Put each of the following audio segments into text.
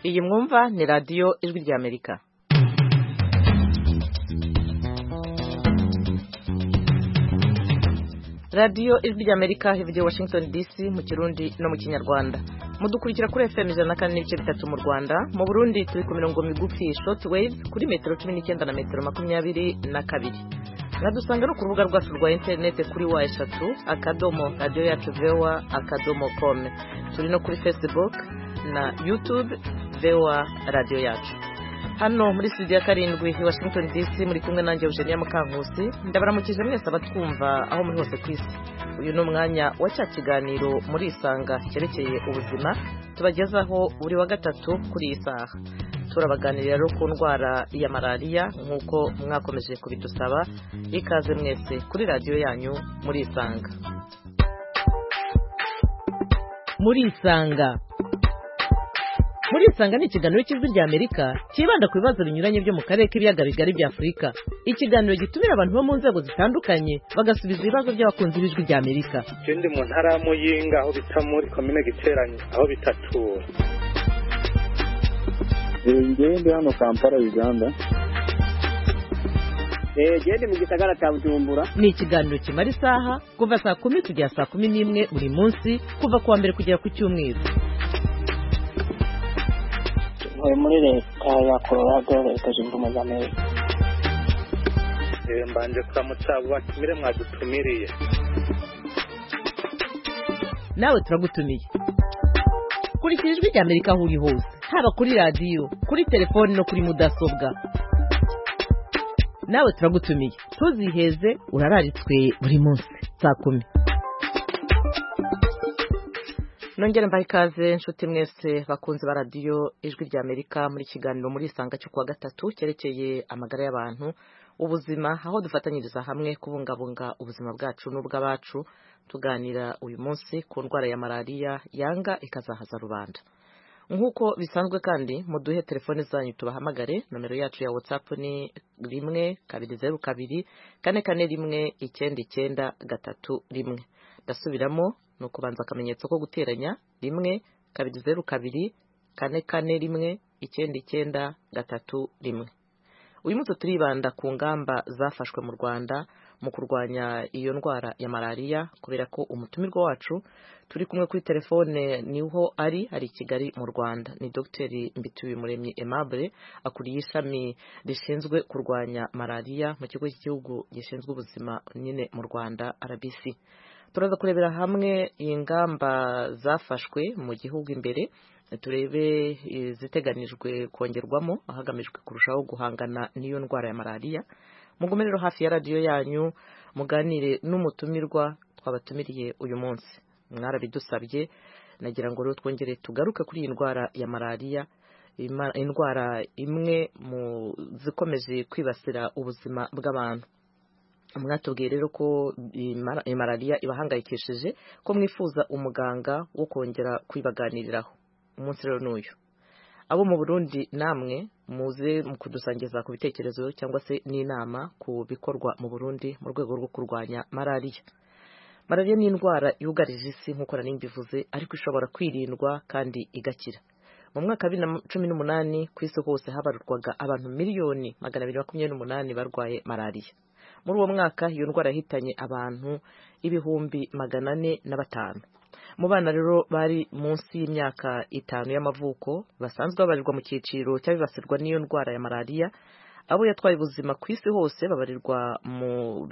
iyi mwumva ni radiyo ijwi ry'Amerika. radiyo ijwi ry'Amerika ivugira Washington DC mu Kirundi no mu Kinyarwanda. Mudukurikira kuri FM 104.3 mu Rwanda, mu Burundi turi ku mirongo migufi shortwave kuri metero 19 na metero 22. Nadusanga no ku rubuga rwacu rwa internet kuri wa3.radio-yacu.com. Turi no kuri Facebook na YouTube VOA Radio Yacu. Hano muri studio ya karindwi i Washington DC muri kumwe nanjye Eugenia Mukankusi. Ndabaramukije mwese abatwumva aho muri hose kwisi. Uyu ni umwanya wa cya kiganiro muri Isanga cyerekeye ubuzima tubagezaho buri wa gatatu kuri iyi saha. Turabaganirira rero ku ndwara ya malaria nk'uko mwakomeje kubidusaba. Ikaze mwese kuri radio yanyu muri Isanga. Muri Isanga ni ikiganiro cy'ijwi ry'Amerika kibanda ku bibazo binyuranye byo mu karere k'ibiyaga bigari bya Afurika. Ikiganiro gitumira abantu bo mu nzego zitandukanye bagasubiza ibibazo by'abakunzi b'ijwi ry'Amerika. Ikindi mu ntara ya Muyinga aho bita muri komine Giteranyi aho bitatura. Ngende hano Kampala Uganda. Gende mu gisagara cya Bujumbura. Ni ikiganiro kimara isaha kuva saa 10 kugera saa 11 buri munsi kuva kuwa mbere kugera ku cyumweru. Muri leta ya Colorado leta zunze ubumwe za Amerika. Mbanje kuramutsa batumire mwadutumiriye. Nawe turagutumiye. Kurikira ijwi ry'Amerika aho uri hose, haba kuri radio, kuri telefone no kuri mudasobwa. Nawe turagutumiye. Tuziheze urararitswe buri munsi saa 10. Nongera mbaye ikaze nshuti mwese bakunze ba radio ijwi ry'Amerika muri kiganiro muri Isanga cyo kuwa gatatu cyerekeye amagara y'abantu, ubuzima, aho dufatanyiriza hamwe kubungabunga ubuzima bwacu n'ubw'abacu. Tuganira uyu munsi ku ndwara ya malaria yanga ikazahaza rubanda. Nk'uko bisanzwe kandi muduhe telefone zanyu tubahamagare. Nomero yacu ya WhatsApp ni 1-202-441-991. Ndasubiramo no kubanza akamenyetso ko guteranya 1-202-441-991. Uyu munsi turibanda ku ngamba zafashwe mu Rwanda mu kurwanya iyo ndwara ya malaria, kubera ko umutumirwa wacu turi kumwe kuri telefone niho ari Kigali mu Rwanda. Ni Dr. Mbituyumuremyi Aimable, akuriye ishami rishinzwe kurwanya malaria mu kigo cy'igihugu gishinzwe ubuzima nyine mu Rwanda RBC. Turaza kurebera hamwe ingamba zafashwe mu gihugu imbere, turebe ziteganijwe kongerwamo hagamijwe kurushaho guhangana n'iyo ndwara ya malaria. Mugume rero hafi ya radio yanyu muganire n'umutumirwa twabatumiriye uyu munsi. Mwarabidusabye, nagira ngo rero twongere tugaruke kuri iyi ndwara ya malaria, indwara imwe mu zikomeje kwibasira ubuzima bw'abantu. Mwatubwiye rero ko malaria ibahangayikishije, ko mwifuza umuganga wo kongera kwibaganiriraho. Umunsi rero n'uyu. Abo mu Burundi namwe muze mu kudusangiza ku bitekerezo cyangwa se n'inama ku bikorwa mu Burundi mu rwego rwo kurwanya malaria. Malaria ni indwara yugarije isi nk'uko narimbivuze, ariko ishobora kwirindwa kandi igakira. Mu mwaka wa 2018 ku isi hose habarurwaga abantu 228,000 barwaye malaria. Muri uwo mwaka iyo ndwara yahitanye abantu 405. Mu bana rero bari munsi y'imyaka 5 y'amavuko basanzwe babarirwa mu cyiciro cy'abibasirwa n'iyo ndwara ya malaria, abo yatwaye ubuzima ku isi hose babarirwa mu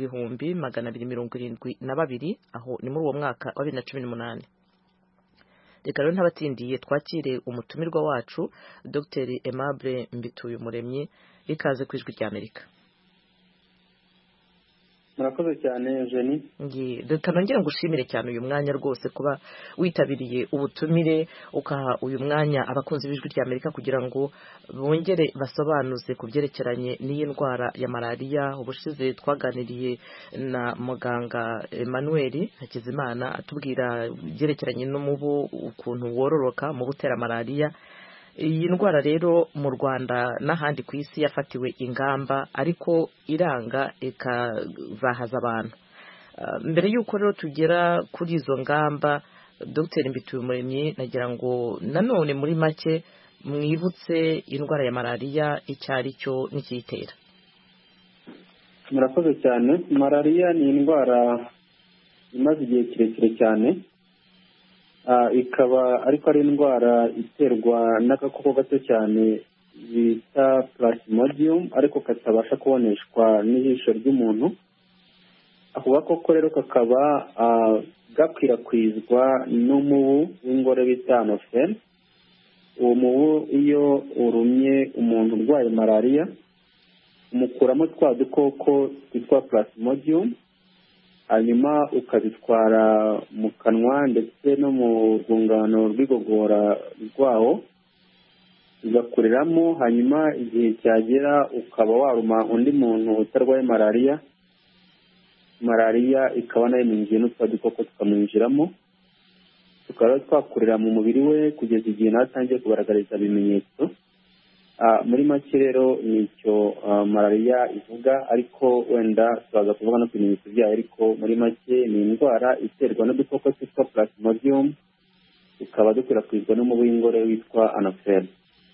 272, aho ni muri uwo mwaka wa 2018. Reka rero ntabatindiye twakire umutumirwa wacu Dr. Aimable Mbituyumuremyi. Ikaze ku ijwi ry'Amerika. Murakoze cyane Eugenie. Ngira ngushimire cyane uyu mwanya rwose kuba witabiriye ubutumire ukaha uyu mwanya abakunzi b'ijwi ry'Amerika kugira ngo bongere basobanuze ku byerekeranye n'iyi ndwara ya malaria. Ubushize twaganiriye na muganga Emmanuel Hakizimana atubwira byerekeranye n'umubu ukuntu wororoka mu gutera malaria. Iyi ndwara rero mu Rwanda n'ahandi ku isi yafatiwe ingamba, ariko iranga ikazahaza abantu. Mbere y'uko rero tugera kuri izo ngamba, Dr. Mbituyumuremyi, nagira ngo nanone muri make mwibutse indwara ya malariya icyo ari cyo n'ikiyitera. murakoze cyane. Malariya ni indwara imaze igihe kirekire cyane, ikaba ariko ari indwara iterwa n'agakoko gato cyane bita Plasmodium, ariko katabasha kuboneshwa n'ijisho ry'umuntu. ako gakoko rero kakaba gakwirakwizwa n'umubu w'ingore bita Anopheles. uwo mubu iyo urumye umuntu urwaye malariya umukuramo twa dukoko twitwa Plasmodium, hanyuma ukabitwara mu kanwa ndetse no mu rwungano rw'igogora rwawo ugakuriramo, hanyuma igihe cyagera ukaba waruma undi muntu utarwaye malariya ikaba nayo iminjiye n'utwa dukoko tukamwinjiramo, tukaba twakurira mu mubiri we kugeza igihe nawe atangiye kugaragariza ibimenyetso. Muri make rero nicyo malariya ivuga, ariko wenda turaza kuvuga no ku bimenyetso byayo, ariko muri make ni indwara iterwa n'udukoko twitwa Plasmodium, tukaba dukwirakwizwa n'umubu w'ingore witwa Anopheles.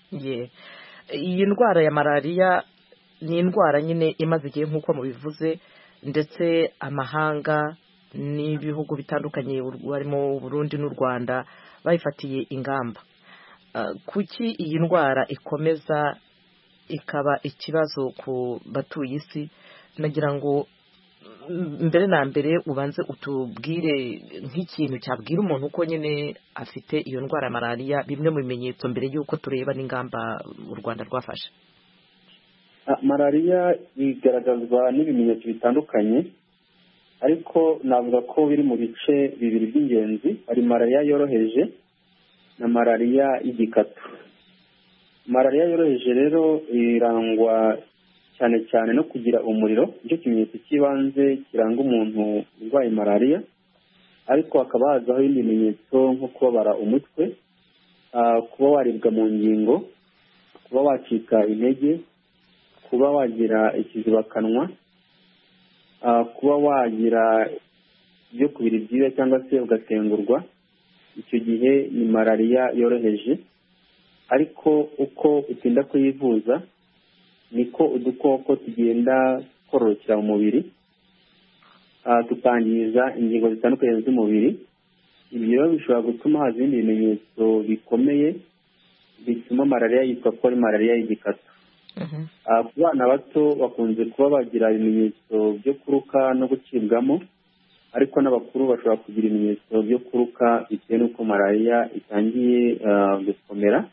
iyi ndwara ya malariya ni indwara nyine imaze igihe nk'uko mubivuze, ndetse amahanga n'ibihugu bitandukanye harimo Burundi n'u Rwanda bayifatiye ingamba. Kuki iyi ndwara ikomeza ikaba ikibazo ku batuye isi? Nagira ngo mbere na mbere ubanze utubwire nk'ikintu cyabwira umuntu uko nyine afite iyo ndwara ya malariya, bimwe mu bimenyetso mbere y'uko tureba n'ingamba u Rwanda rwafashe. Malariya igaragazwa n'ibimenyetso bitandukanye, ariko navuga ko biri mu bice bibiri by'ingenzi. Hari malariya yoroheje na malariya y'igikatu. Malariya yoroheje rero irangwa cyane cyane no kugira umuriro, nicyo kimenyetso cy'ibanze kiranga umuntu urwaye malariya, ariko hakaba hazaho ibindi bimenyetso nko kubabara umutwe, kuba waribwa mu ngingo, kuba wacika intege, kuba wagira ikizibakanwa, kuba wagira ibyo kubira ibyuya cyangwa se ugatengurwa. Icyo gihe ni malariya yoroheje, ariko uko utinda kuyivuza niko udukoko tugenda kororokera mu mubiri, tukangiza ingingo zitandukanye z'umubiri. Ibyo rero bishobora gutuma haza ibindi bimenyetso bikomeye bituma malariya yitwa ko ari malariya y'igikatu. Ku bana bato bakunze kuba bagira ibimenyetso byo kuruka no gucibwamo, ariko n'abakuru bashobora kugira ibimenyetso byo kuruka bitewe n'uko malariya itangiye gukomera.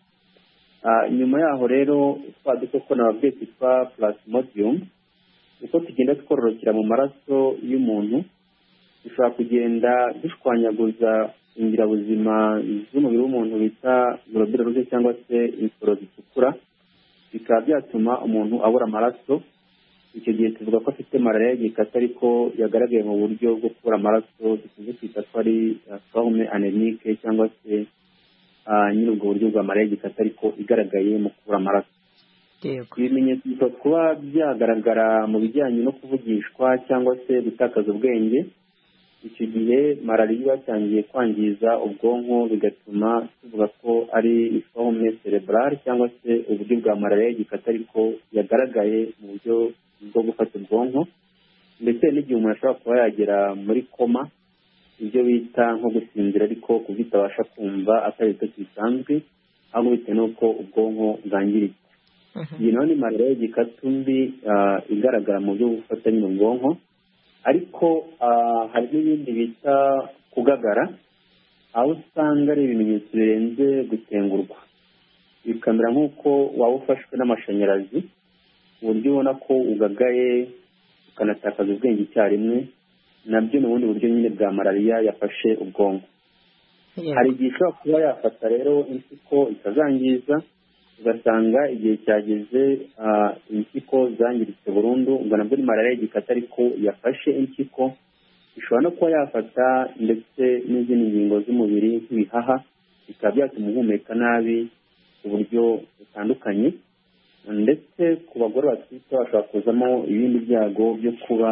Nyuma yaho rero twa dukoko nababwiye twitwa Plasmodium, uko tugenda twororokera mu maraso y'umuntu dushobora kugenda dushwanyaguza ingirabuzima z'umubiri w'umuntu bita globule rouge cyangwa se insoro zitukura, bikaba byatuma umuntu abura amaraso. Icyo gihe tuvuga ko afite malariya y'igikatu, ariko yagaragaye mu buryo bwo kubura amaraso dukunze kwita ko ari forme anémique, cyangwa se nyine ubwo buryo bwa malariya y'igikatu ariko igaragaye mu kubura amaraso. Ibimenyetso bishobora kuba byagaragara mu bijyanye no kuvugishwa cyangwa se gutakaza ubwenge. Icyo gihe malariya iba yatangiye kwangiza ubwonko, bigatuma tuvuga ko ari forme cerebrale cyangwa se uburyo bwa malariya y'igikatu ariko yagaragaye mu buryo bwo gufata ubwonko, ndetse n'igihe umuntu ashobora kuba yagera muri koma, ibyo bita nko gusinzira ariko kubwo itabasha kumva atari ibitotsi bisanzwe, ahubwo bitewe n'uko ubwonko bwangiritse. Iyi nayo ni malariya y'igikatu mbi igaragara mu buryo bufata nyine ubwonko. Ariko hari n'ibindi bita kugagara, aho usanga ari ibimenyetso birenze gutengurwa, bikamera nk'uko waba ufashwe n'amashanyarazi, uburyo ubona ko ugagaye ukanatakaza ubwenge icyarimwe. Nabyo ni ubundi buryo nyine bwa malariya yafashe ubwonko. Hari igihe ishobora kuba yafata rero impyiko ikazangiza, ugasanga igihe cyageze impyiko zangiritse burundu, ubwo nabwo ni malariya y'igikatu ariko yafashe impyiko. Ishobora no kuba yafata ndetse n'izindi ngingo z'umubiri nk'ibihaha, bikaba byatuma uhumeka nabi ku buryo butandukanye, ndetse ku bagore batwite bashobora kuzamo ibindi byago byo kuba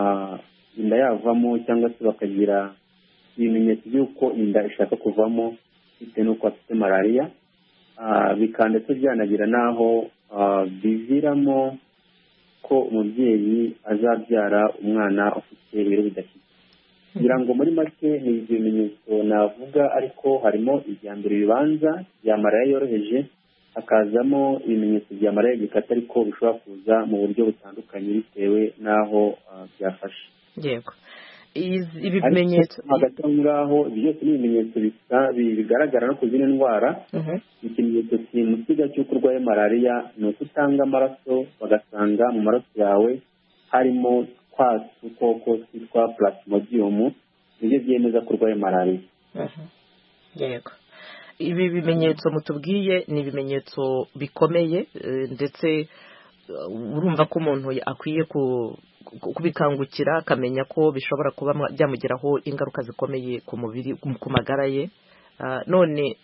inda yavamo, cyangwa se bakagira ibimenyetso by'uko inda ishaka kuvamo bitewe n'uko afite malariya. bikaba ndetse byanagira n'aho biviramo ko umubyeyi azabyara umwana ufite ibiro bidashyitse. kugira ngo muri make ni ibyo bimenyetso navuga, ariko harimo ibya mbere bibanza bya malariya yoroheje, hakazamo ibimenyetso bya malariya y'igikatu ariko bishobora kuza mu buryo butandukanye bitewe n'aho byafashe. Yego, ibi bimenyetso hagati aho ngaho byose ni ibimenyetso bigaragara no ku zindi ndwara. Ikimenyetso simusiga cy'uko urwaye malariya ni uko utanga amaraso bagasanga mu maraso yawe harimo twa dukoko twitwa plasmodium, nibyo byemeza ko urwaye malariya. Yego, ibi bimenyetso mutubwiye ni ibimenyetso bikomeye, ndetse urumva ko umuntu akwiye kubikangukira akamenya ko bishobora kuba byamugiraho ingaruka zikomeye ku mubiri, ku magara ye. None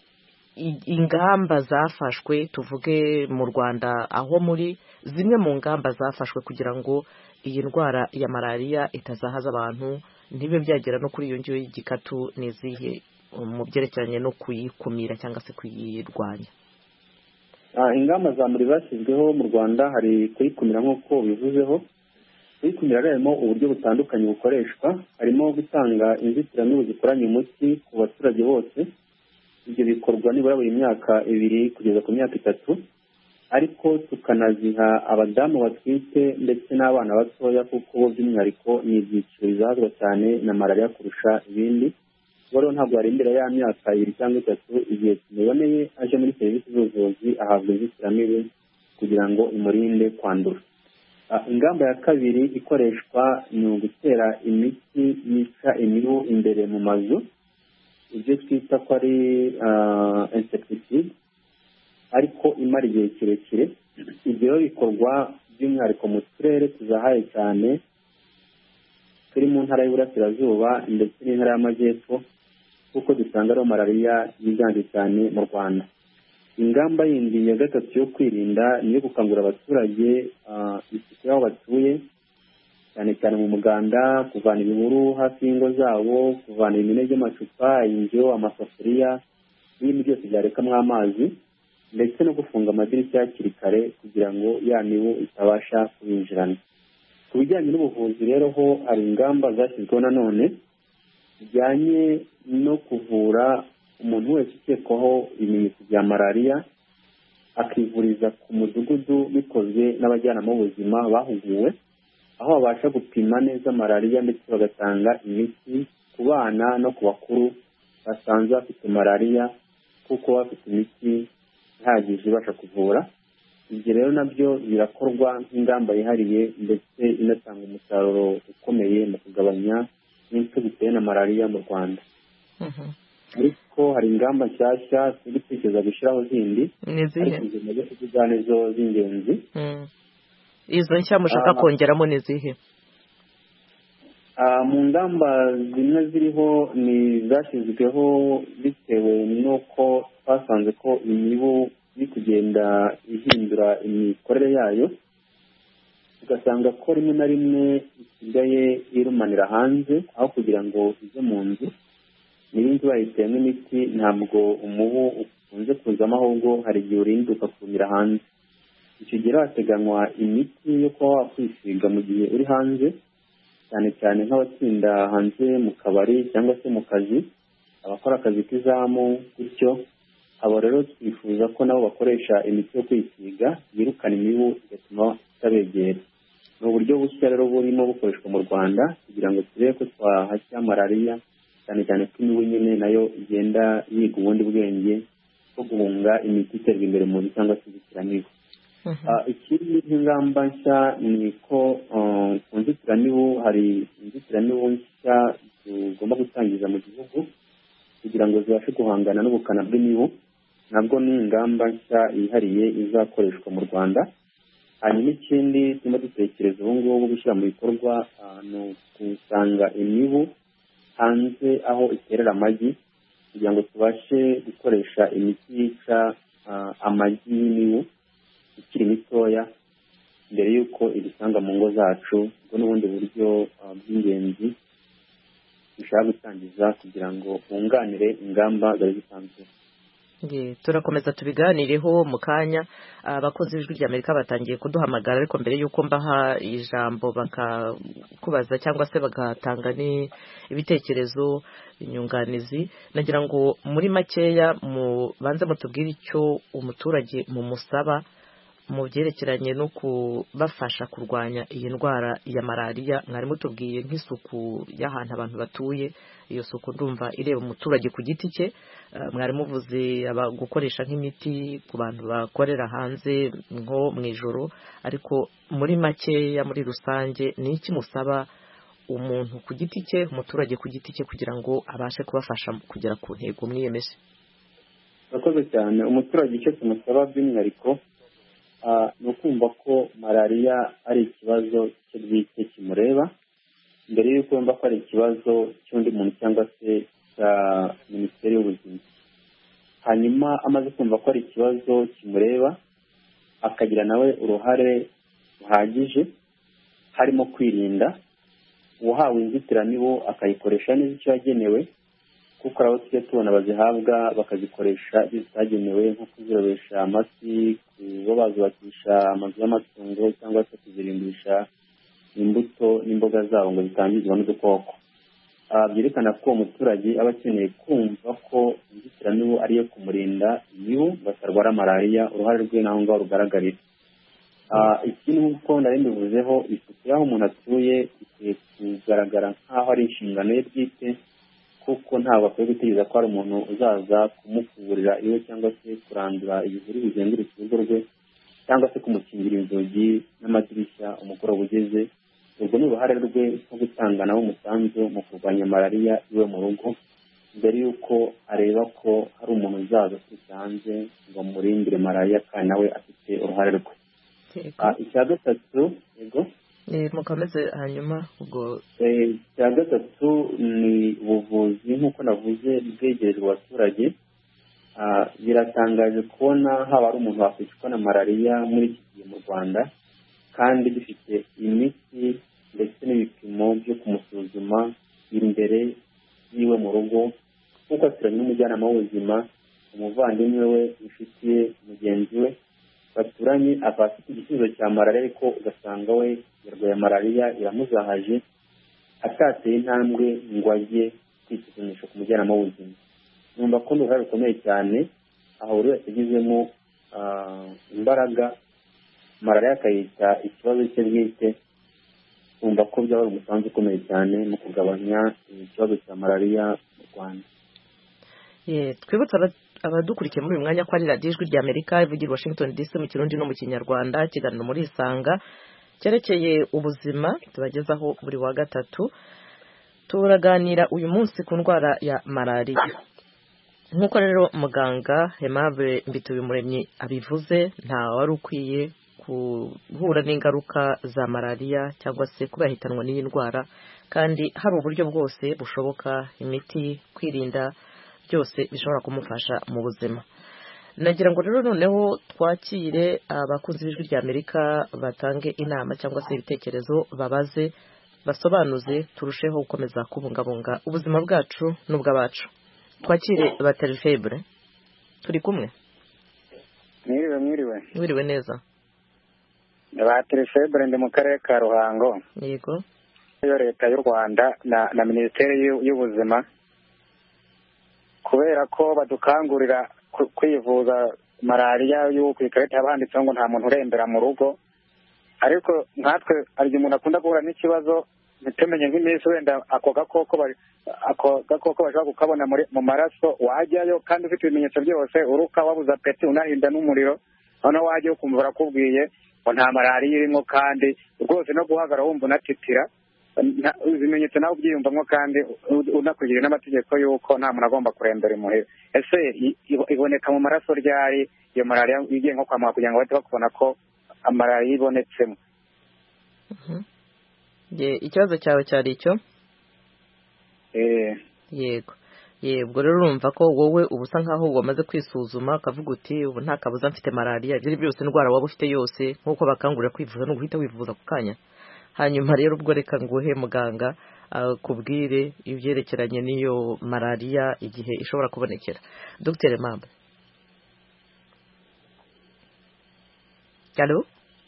ingamba zafashwe, tuvuge mu Rwanda aho muri, zimwe mu ngamba zafashwe kugira ngo iyi ndwara ya malariya itazahaza abantu ntibe byagera no kuri iyo ngiyo y'igikatu, n'izihe mu byerekeranye no kuyikumira cyangwa se kuyirwanya? Ingamba za muri zashyizweho mu Rwanda hari kuyikumira nk'uko bivuzeho. Kuyikumira harimo uburyo butandukanye bukoreshwa, harimo gutanga inzitiramibu zikoranye umuti ku baturage bose. Ibyo bikorwa nibura buri myaka 2 kugeza ku myaka 3, ariko tukanaziha abadamu batwite ndetse n'abana batoya, kuko by'umwihariko ni ibyiciro bizahazwa cyane na malariya kurusha ibindi. Rero ntabwo arindira ya myaka 2 cyangwa 3, igihe kimuboneye aje muri serivisi z'ubuvuzi ahabwa inzitiramibu kugira ngo imurinde kwandura. Ingamba ya kabiri ikoreshwa ni ugutera imiti yica imibu imbere mu mazu, ibyo twita ko ari insecticide, ariko imara igihe kirekire. Ibyo bikorwa by'umwihariko mu turere tuzahaye cyane turi mu ntara y'Iburasirazuba ndetse n'intara y'Amajyepfo, kuko dusanga ari malariya yiganje cyane mu Rwanda. Ingamba yindi ya gatatu yo kwirinda ni iyo gukangurira abaturage isuku y'aho batuye, cyane cyane mu muganda, kuvana ibihuru hafi y'ingo zabo, kuvana ibimene by'amacupa, injyo, amasafuriya n'ibindi byose byarekamo amazi, ndetse no gufunga amadirishya hakiri kare kugira ngo ya mibu itabasha kubinjirana. Ku bijyanye n'ubuvuzi rero ho hari ingamba zashyizweho nanone bijyanye no kuvura umuntu wese ukekwaho ibimenyetso bya malariya, akivuriza ku mudugudu bikozwe n'abajyanama b'ubuzima bahuguwe, aho babasha gupima neza malariya ndetse bagatanga imiti ku bana no ku bakuru basanzwe bafite malariya, kuko bafite imiti ihagije ibasha kuvura. Ibyo rero nabyo birakorwa nk'ingamba yihariye ndetse inatanga umusaruro ukomeye mu kugabanya impfu zitewe na malariya mu Rwanda. Ariko hari ingamba nshyashya turi gutekereza gushyiraho zindi, ariko zimaze kuvuga nizo z'ingenzi. Izo nshya mushaka kongeramo ni zihe? Mu ngamba zimwe ziriho ni zashyizweho bitewe n'uko twasanze ko imibu iri kugenda ihindura imikorere yayo, ugasanga ko rimwe na rimwe isigaye irumanira hanze aho kugira ngo ize mu nzu. Niba inzu bayiteyemo imiti ntabwo umubu ukunze kuzamo, ahubwo hari igihe urinda ukakumira hanze. Icyo gihe hateganywa imiti yo kuba wakwisiga mu gihe uri hanze, cyane cyane nk'abatsinda hanze mu kabari cyangwa se mu kazi, abakora akazi k'izamu gutyo. Abo rero twifuza ko nabo bakoresha imiti yo kwisiga yirukana imibu igatuma itabegera. Ni uburyo bushya rero burimo bukoreshwa mu Rwanda kugira ngo turebe ko twahashya malariya, cyane cyane ko imibu nyine nayo igenda yiga ubundi bwenge bwo guhunga imiti iterwa imbere mu nzu cyangwa se inzitiramibu. Ikindi nk'ingamba nshya ni ko ku nzitiramibu hari inzitiramibu nshya tugomba gutangiza mu gihugu kugira ngo zibashe guhangana n'ubukana bw'imibu. Nabwo ni ingamba nshya yihariye izakoreshwa mu Rwanda. Hanyuma ikindi turimo dutekereza ubu ngubu gushyira mu bikorwa ni ukusanga imibu hanze aho iterera amagi, kugira ngo tubashe gukoresha imiti yica amagi y'imibu ikiri mitoya mbere y'uko ibisanga mu ngo zacu. Ubwo n'ubundi buryo bw'ingenzi dushaka gutangiza kugira ngo bunganire ingamba zari zisanzwe. turakomeza tubiganireho mu kanya. Abakozi b'ijwi ry'Amerika batangiye kuduhamagara, ariko mbere y'uko mbaha ijambo bakakubaza cyangwa se bagatanga ibitekerezo, inyunganizi, nagira ngo muri makeya banze mutubwire icyo umuturage mumusaba mu byerekeranye no kubafasha kurwanya iyi ndwara ya malariya. Mwari mutubwiye nk'isuku y'ahantu abantu batuye, iyo suku ndumva ireba umuturage ku giti cye. Mwari muvuze gukoresha nk'imiti ku bantu bakorera hanze nko mu ijoro, ariko muri makeya muri rusange ni iki musaba umuntu ku giti cye, umuturage ku giti cye, kugira ngo abashe kubafasha kugera ku ntego mwiyemeje? Murakoze cyane. Umuturage icyo tumusaba by'umwihariko ni ukumva ko malariya ari ikibazo cye bwite kimureba, mbere y'uko yumva ko ari ikibazo cy'undi muntu cyangwa se cya minisiteri y'ubuzima. Hanyuma amaze kumva ko ari ikibazo kimureba, akagira nawe uruhare ruhagije harimo kwirinda. Uwahawe inzitiramibu akayikoresha neza icyo yagenewe, kuko abo tujya tubona bazihabwa bakazikoresha ibyo zitagenewe, nko kuzirobesha amafi, kuba bazubakisha amazu y'amatungo, cyangwa se kuzirimbisha imbuto n'imboga zabo ngo zitangizwa n'udukoko. Byerekana ko uwo muturage aba akeneye kumva ko inzitiramibu ariyo kumurinda imibu batarwara malariya. Uruhare rwe naho ngaho rugaragarira. Ikindi nk'uko nari mbivuzeho, isuku y'aho umuntu atuye ikwiye kugaragara nk'aho ari inshingano ye bwite, kuko ntabwo akwiye gutegereza ko hari umuntu uzaza kumukuburira iwe cyangwa se kurandura ibihuru bizengurutse urugo rwe, cyangwa se kumukingira inzugi n'amadirishya umugoroba ugeze. Urwo ni uruhare rwe nko gutanga nawe umusanzu mu kurwanya malariya iwe mu rugo, mbere y'uko areba ko hari umuntu uzaza aturutse hanze ngo amurindire malariya, kandi nawe afite uruhare rwe. Icya gatatu, mukomeze hanyuma ubwo. Icya gatatu ni ubuvuzi nk'uko navuze bwegerejwe abaturage. Biratangaje kubona haba ari umuntu wakwicwa na malariya muri iki gihe mu Rwanda, kandi dufite imiti ndetse n'ibipimo byo kumusuzuma imbere yiwe mu rugo, nk'uko aturanye n'umujyanama w'ubuzima, umuvandimwe we, inshuti ye, mugenzi we baturanye, akaba afite igisubizo cya malariya, ariko ugasanga we yarwaye malariya iramuzahaje, atateye intambwe ngo ajye kwisuzumisha ku mujyanama w'ubuzima. Numva ko uruhare rukomeye cyane, aho buri wese agizemo imbaraga, malariya akayita ikibazo cye bwite. Numva ko byaba ari umusanzu ukomeye cyane mu kugabanya ikibazo cya malariya mu Rwanda. Twibutsa abadukurikiye muri uyu mwanya ko ari radiyo ijwi ry'Amerika ivugira Washington DC mu Kirundi no mu Kinyarwanda, ikiganiro muri Isanga cyerekeye ubuzima tubagezaho buri wa gatatu. Turaganira uyu munsi ku ndwara ya malariya. Nk'uko rero muganga Aimable Mbitubimuremyi abivuze, nta wari ukwiye guhura n'ingaruka za malariya cyangwa se kuba yahitanwa n'iyi ndwara, kandi hari uburyo bwose bushoboka, imiti, kwirinda, byose bishobora kumufasha mu buzima. Nagira ngo rero noneho twakire abakunzi b'ijwi ry'Amerika batange inama cyangwa se ibitekerezo, babaze, basobanuze, turusheho gukomeza kubungabunga ubuzima bwacu n'ubw'abacu. Twakire Bateri Febre. Turi kumwe? Mwiriwe neza. Bateri Febre ndi mu karere ka Ruhango. Yego. Iyo leta y'u Rwanda na Minisiteri y'Ubuzima, kubera ko badukangurira kwivuza malariya y'uko ikarita banditseho ngo nta muntu urembera mu rugo, ariko nkatwe hari igihe umuntu akunda guhura n'ikibazo ntitumenye nk'iminsi wenda ako gakoko bashobora kukabona mu maraso, wajyayo kandi ufite ibimenyetso byose, uruka wabuze apeti, unahinda n'umuriro, noneho wajyayo ukumva barakubwiye ngo nta malariya irimo, kandi rwose no guhagarara wumva unatitira, ibimenyetso nawe ubyiyumvamo, kandi unakurikije n'amategeko y'uko nta muntu agomba kurembera imuhira. Ese iboneka mu maraso ryari iyo malariya igiye nko kwa muganga kugira ngo bahite bakubona ko malariya ibonetsemo? Ikibazo cyawe cyari icyo? Yego. Ubwo rero urumva ko wowe uba usa nkaho wamaze kwisuzuma ukavuga uti ubu nta kabuza mfite malariya. Ibyo byose indwara waba ufite yose, nk'uko bakangurira kwivuza no guhita wivuza ku kanya. Hanyuma rero ubwo reka nguhe muganga kubwire ibyerekeranye n'iyo malariya igihe ishobora kubonekera. Dr. Aimable. Allo?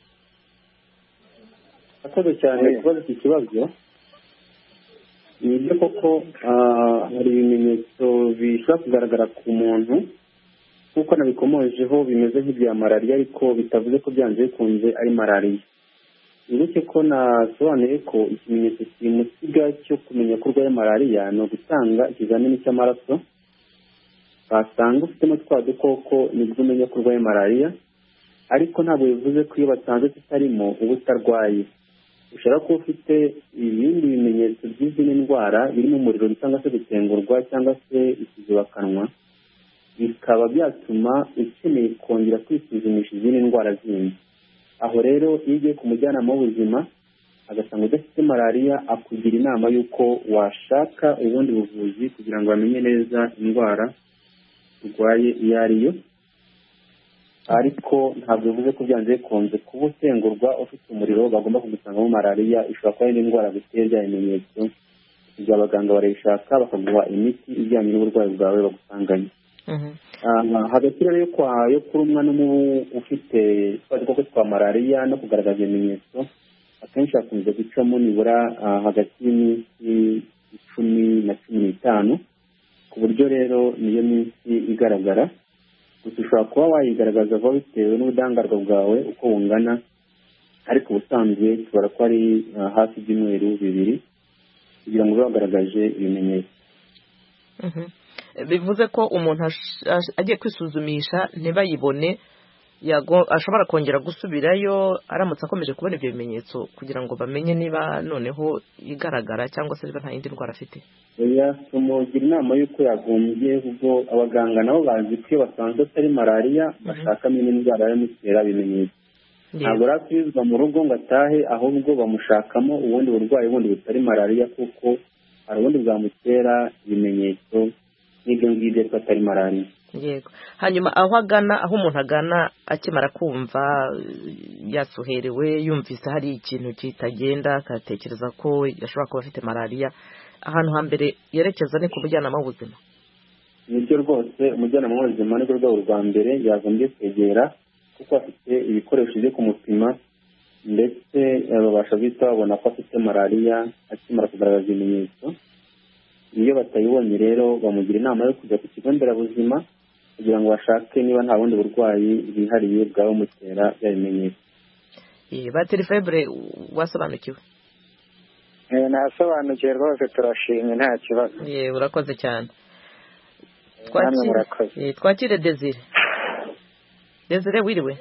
akoze cyane kubaza iki kibazo. Ni byo koko hari ibimenyetso bishobora kugaragara ku muntu nk'uko nabikomojeho bimeze nk'ibya malariya ariko bitavuze ko byanze bikunze ari malariya. Nibuke ko nasobanuye ko ikimenyetso kimusiga cyo kumenya ko urwaye malariya ni ugutanga ikizamini cy'amaraso, basanga ufitemo twa dukoko nibwo umenya ko urwaye malariya, ariko ntabwo bivuze ko iyo basanze tutarimo uba utarwaye. Ushobora kuba ufite ibindi bimenyetso by'izindi ndwara birimo umuriro cyangwa se gutengurwa cyangwa se ikizibakanwa, bikaba byatuma ukeneye kongera kwisuzumisha izindi ndwara zindi. Aho rero iyo ugiye ku mujyanama w'ubuzima agasanga udafite malariya, akugira inama y'uko washaka ubundi buvuzi kugira ngo bamenye neza indwara urwaye iyo ari yo. Ariko ntabwo bivuze ko byanze bikunze kuba utengurwa ufite umuriro bagomba kugusangamo malariya. Ishobora kuba ari indwara gutera bya bimenyetso, igihe abaganga barayishaka bakaguha imiti ijyanye n'uburwayi bwawe bagusanganye. Hagati rero yo kurumwa n'umubu ufite twa dukoko twa malariya no kugaragaza ibimenyetso, akenshi hakunze gucamo nibura hagati y'iminsi 10 na 15, ku buryo rero niyo minsi igaragara. Gusa ushobora kuba wayigaragaza vuba bitewe n'ubudahangarwa bwawe uko bungana, ariko ubusanzwe tubara ko ari hafi y'ibyumweru 2 kugira ngo ube wagaragaje ibimenyetso. Bivuze ko umuntu agiye kwisuzumisha ntibayibone ashobora kongera gusubirayo aramutse akomeje kubona ibyo bimenyetso kugira ngo bamenye niba noneho igaragara cyangwa se niba nta yindi ndwara afite. Tumugira inama y'uko yagombye, ubwo abaganga nabo bazi ko iyo basanze atari malariya bashakamo indi ndwara y'amutera ibimenyetso. Ntabwo rasubizwa mu rugo ngo atahe, ahubwo bamushakamo ubundi burwayi bundi butari malariya, kuko hari ubundi bwamutera ibimenyetso n'ibyo ngibyo ariko atari malariya. Yego. Hanyuma aho umuntu agana akimara kumva yasuherewe, yumvise hari ikintu kitagenda, akatekereza ko yashobora kuba afite malariya, ahantu hambere yerekeza ni ku mujyanama w'ubuzima. Nibyo rwose, umujyanama w'ubuzima ni rwo rwego rwa mbere yagombye kwegera, kuko afite ibikoresho byo kumupima ndetse babasha guhita babona ko afite malariya akimara kugaragaza ibimenyetso. Iyo batayibonye rero bamugira inama yo kujya ku kigo nderabuzima kugira ngo bashake niba nta bundi burwayi bwihariye bwaba bumutera bya bimenyetso. Batiri febre wasobanukiwe? Nasobanukiwe rwose, turashimye, nta kibazo. Urakoze cyane. Twakire Desire. Desire, wiriwe?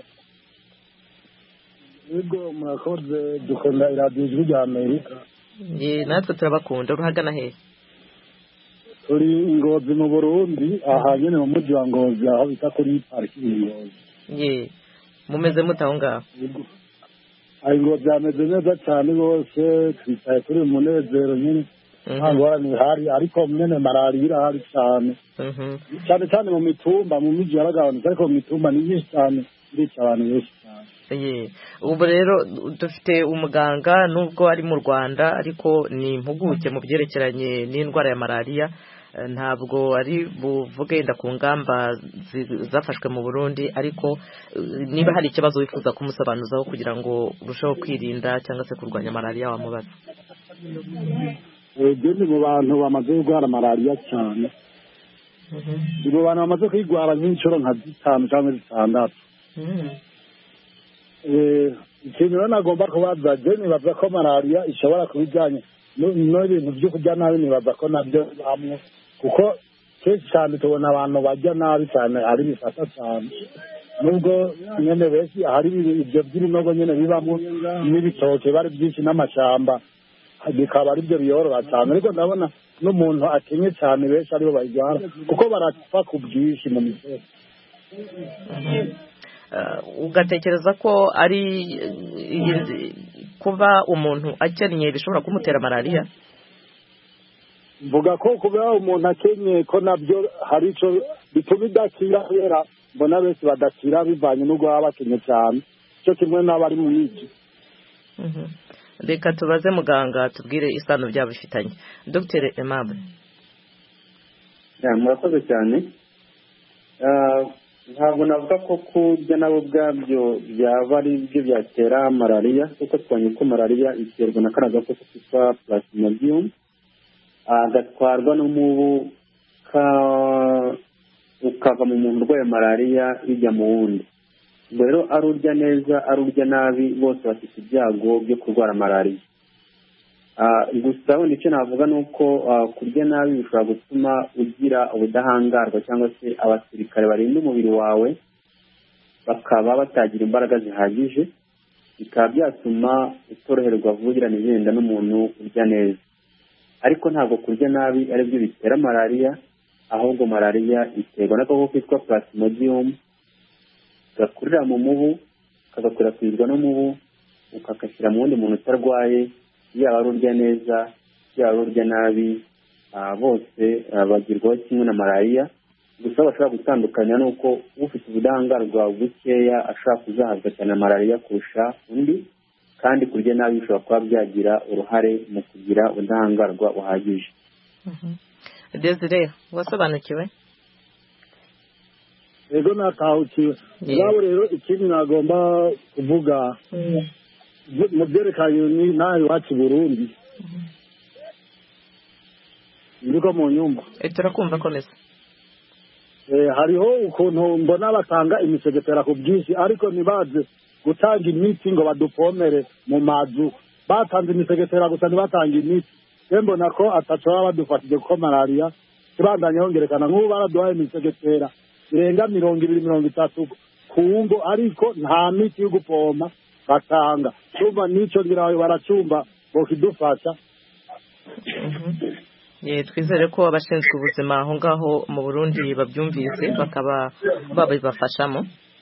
Yego, murakoze. Dukunda iradiyo Ijwi rya Amerika. Natwe turabakunda. Urahagana hehe? Turi Ngozi mu Burundi, aha nyene mu mujyi wa Ngozi, aho bita kuri pariki Ngozi. Mumeze mute aho ngaho? Aho Ngozi hameze neza cyane rwose, twicaye turi mu munezero nyine. Nta ngorane ihari, ariko nyene malariya irahari cyane. Cyane cyane mu mitumba, mu miji yaragabanutse, ariko mu mitumba ni myinshi cyane, irica abantu benshi cyane. Ubu rero dufite umuganga nubwo ari mu Rwanda, ariko ni impuguke mu byerekeranye n'indwara ya malariya. Ntabwo ari buvuge yenda ku ngamba zafashwe mu Burundi, ariko niba hari ikibazo wifuza kumusobanuzaho kugira ngo urusheho kwirinda cyangwa se kurwanya malariya wamubaza. Ndi mu bantu bamaze kurwara malariya cyane. Ndi mu bantu bamaze kuyirwara nk'inshuro nka 5 cyangwa 6. Ikintu rero nagomba kubaza, nibaza ko malariya ishobora kuba ijyanye n'ibintu byo kurya nabi, nibaza ko nabyo hamwe, kuko kenshi cyane tubona abantu barya nabi cyane ari bifata cyane, nubwo nyine benshi hari ibyo by'ibinogo nyine bibamo n'ibitoke bari byinshi n'amashyamba, bikaba ari byo biyorora cyane, ariko ndabona n'umuntu akenye cyane benshi aribo bayirwara kuko barapfa ku bwinshi mu misozi. Ugatekereza ko ari kuba umuntu akennye bishobora kumutera malariya? Mvuga ko kuba umuntu akenye ko nabyo hari icyo bituma idakira, kubera mbona benshi badakira bivanye n'ubwo baba bakenye cyane, cyo kimwe n'abari mu miji. Reka tubaze muganga tubwire isano byabo bifitanye. Dr. Aimable. Murakoze cyane. ntabwo navuga ko kurya nabo ubwabyo byaba ari byo byatera malariya, kuko twabonye ko malariya iterwa na kariya gakoko kitwa plasmodium, gatwarwa n'umubu ukava mu muntu urwaye malariya bijya mu wundi. ubwo rero ari urya neza ari urya nabi bose bafite ibyago byo kurwara malariya. Gusa wenda icyo navuga ni uko kurya nabi bishobora gutuma ugira ubudahangarwa cyangwa se abasirikare barinda umubiri wawe bakaba batagira imbaraga zihagije, bikaba byatuma utoroherwa vuba n'igenda n'umuntu urya neza. Ariko ntabwo kurya nabi ari byo bitera malariya, ahubwo malariya iterwa n'agakoko kitwa plasmodium gakurira mu mubu kagakwirakwizwa n'umubu ukagashyira mu wundi muntu utarwaye, yaba ari urya neza yaba ari urya nabi, bose bagirwaho kimwe na malariya. Gusa bashobora gutandukanya n'uko ufite ubudahangarwa bukeya ashobora kuzahabwa cyane malariya kurusha undi, kandi kurya nabi bishobora kuba byagira uruhare mu kugira ubudahangarwa buhagije. Desire, wasobanukiwe? Yego natahukiwe. Ngabo rero ikindi nagomba kuvuga mu byerekanye nawe iwacu i Burundi, niko mu nyumba turakumva komeza. Hariho ukuntu mbona batanga imisegetera ku bwinshi, ariko ntibaze gutanga imiti ngo badupomere mu mazu. Batanze imisegetera gusa ntibatanga imiti. Mbona ko ataco baba badufashije kuko malariya ibandanya yongerekana. Nk'ubu baraduhaye imisegetera irenga 230 ku ngo, ariko nta miti yo gupoma batanga. Cyumva nico ngira baracumba bokidufasha. Twizere ko abashinzwe ubuzima aho ngaho mu Burundi babyumvise bakaba babibafashamo.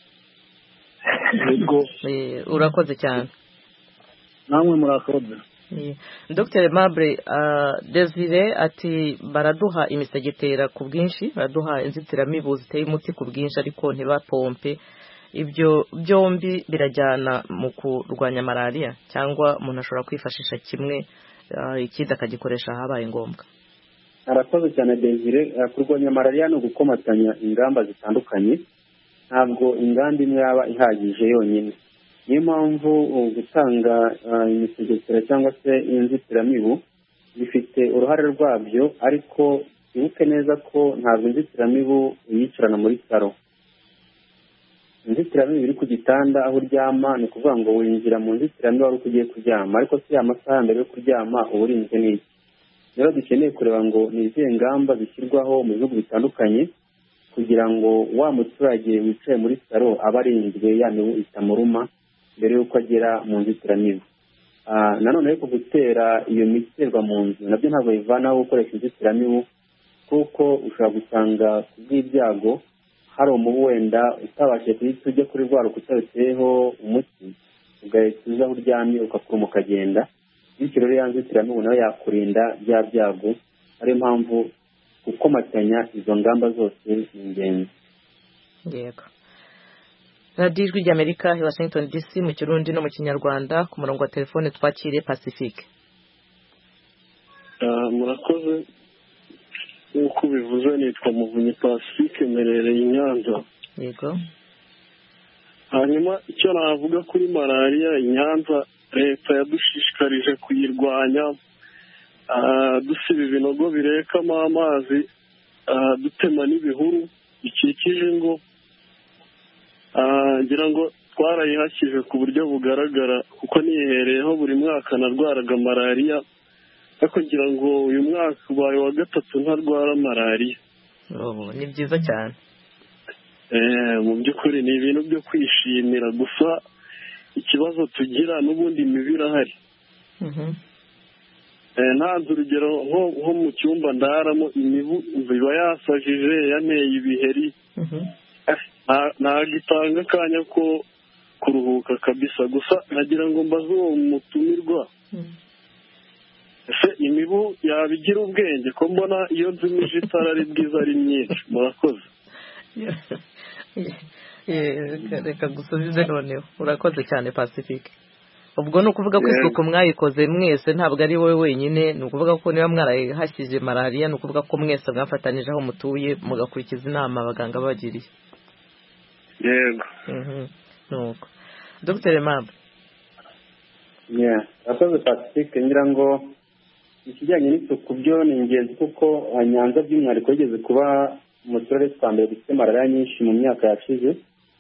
Urakoze cyane. Namwe murakoze. Dr. Mabry, Desire ati baraduha imisegetera ku bwinshi, baraduha inzitiramibu ziteye umuti ku bwinshi ariko ntibapompe. Ibyo byombi birajyana mu kurwanya malariya cyangwa umuntu ashobora kwifashisha kimwe ikindi akagikoresha habaye ngombwa? Arakoze cyane Desire. Kurwanya malariya no gukomatanya ingamba zitandukanye, ntabwo ingamba imwe yaba ihagije yonyine. Niyo mpamvu gutanga imisegetera cyangwa se inzitiramibu bifite uruhare rwabyo, ariko ibuke neza ko ntabwo inzitiramibu uyicarana muri saro. Inzitiramibu iri ku gitanda aho uryama, ni ukuvuga ngo winjira mu nzitiramibu wari uko ugiye kuryama, ariko si amasaha mbere yo kuryama uba urinzwe n'iki. Rero dukeneye kureba ngo ni izihe ngamba zishyirwaho mu bihugu bitandukanye kugira ngo wa muturage wicaye muri saro aba arinzwe ya mibu itamuruma mbere y'uko agera mu nzitiramibu. Nanone ariko gutera iyo miti iterwa mu nzu nabyo ntabwo bivanaho gukoresha inzitiramibu, kuko ushobora gusanga ku bw'ibyago hari umubu wenda utabashije guhita ujya kuri rwa rukuta ruteyeho umuti, ugahita uza aho uryamye ugakuruma ukagenda. Bityo rero ya nzitiramibu nayo yakurinda bya byago. Ariyo mpamvu gukomatanya izo ngamba zose ni ingenzi. Yego. Radio Ijwi ry'Amerika i Washington DC mu Kirundi no mu Kinyarwanda. Ku murongo wa telefone twakire Pacifique. Murakoze. Uko bivuze nitwa Muvunyi Pacifique, merereye i Nyanza. Yego. Hanyuma icyo navuga kuri malariya i Nyanza, leta yadushishikarije kuyirwanya, dusiba ibinogo birekamo amazi, dutema n'ibihuru bikikije ingo. Ngira ngo twarayihakije ku buryo bugaragara, kuko nihereyeho buri mwaka narwaraga malariya, ariko ngira ngo uyu mwaka ubaye wa gatatu ntarwara malariya. Ni byiza cyane. Mu by'ukuri ni ibintu byo kwishimira, gusa ikibazo tugira n'ubundi imibu irahari. Ntanze urugero nko mu cyumba ndaramo, imibu iba yasajije yanteye ibiheri. Ntabwo itanga akanya ko kuruhuka kabisa. Gusa nagira ngo mbaze uwo mutumirwa, ese imibu yabigira ubwenge ko mbona iyo nzimije itara ari bwiza ari myinshi? Murakoze. Reka gusubize noneho. Urakoze cyane Pacifique. Ubwo ni ukuvuga ko isuku mwayikoze mwese, ntabwo ari wowe wenyine. Ni ukuvuga ko niba mwarahashyije malariya, ni ukuvuga ko mwese mwafatanije aho mutuye mugakurikiza inama abaganga babagiriye. yego nuko Dr. Aimable. akoze Patrick, ngira ngo ikijyanye n'isuku byo ni ingenzi kuko Nyanza by'umwihariko yigeze kuba mu turere twa mbere dufite malariya nyinshi mu myaka yashize,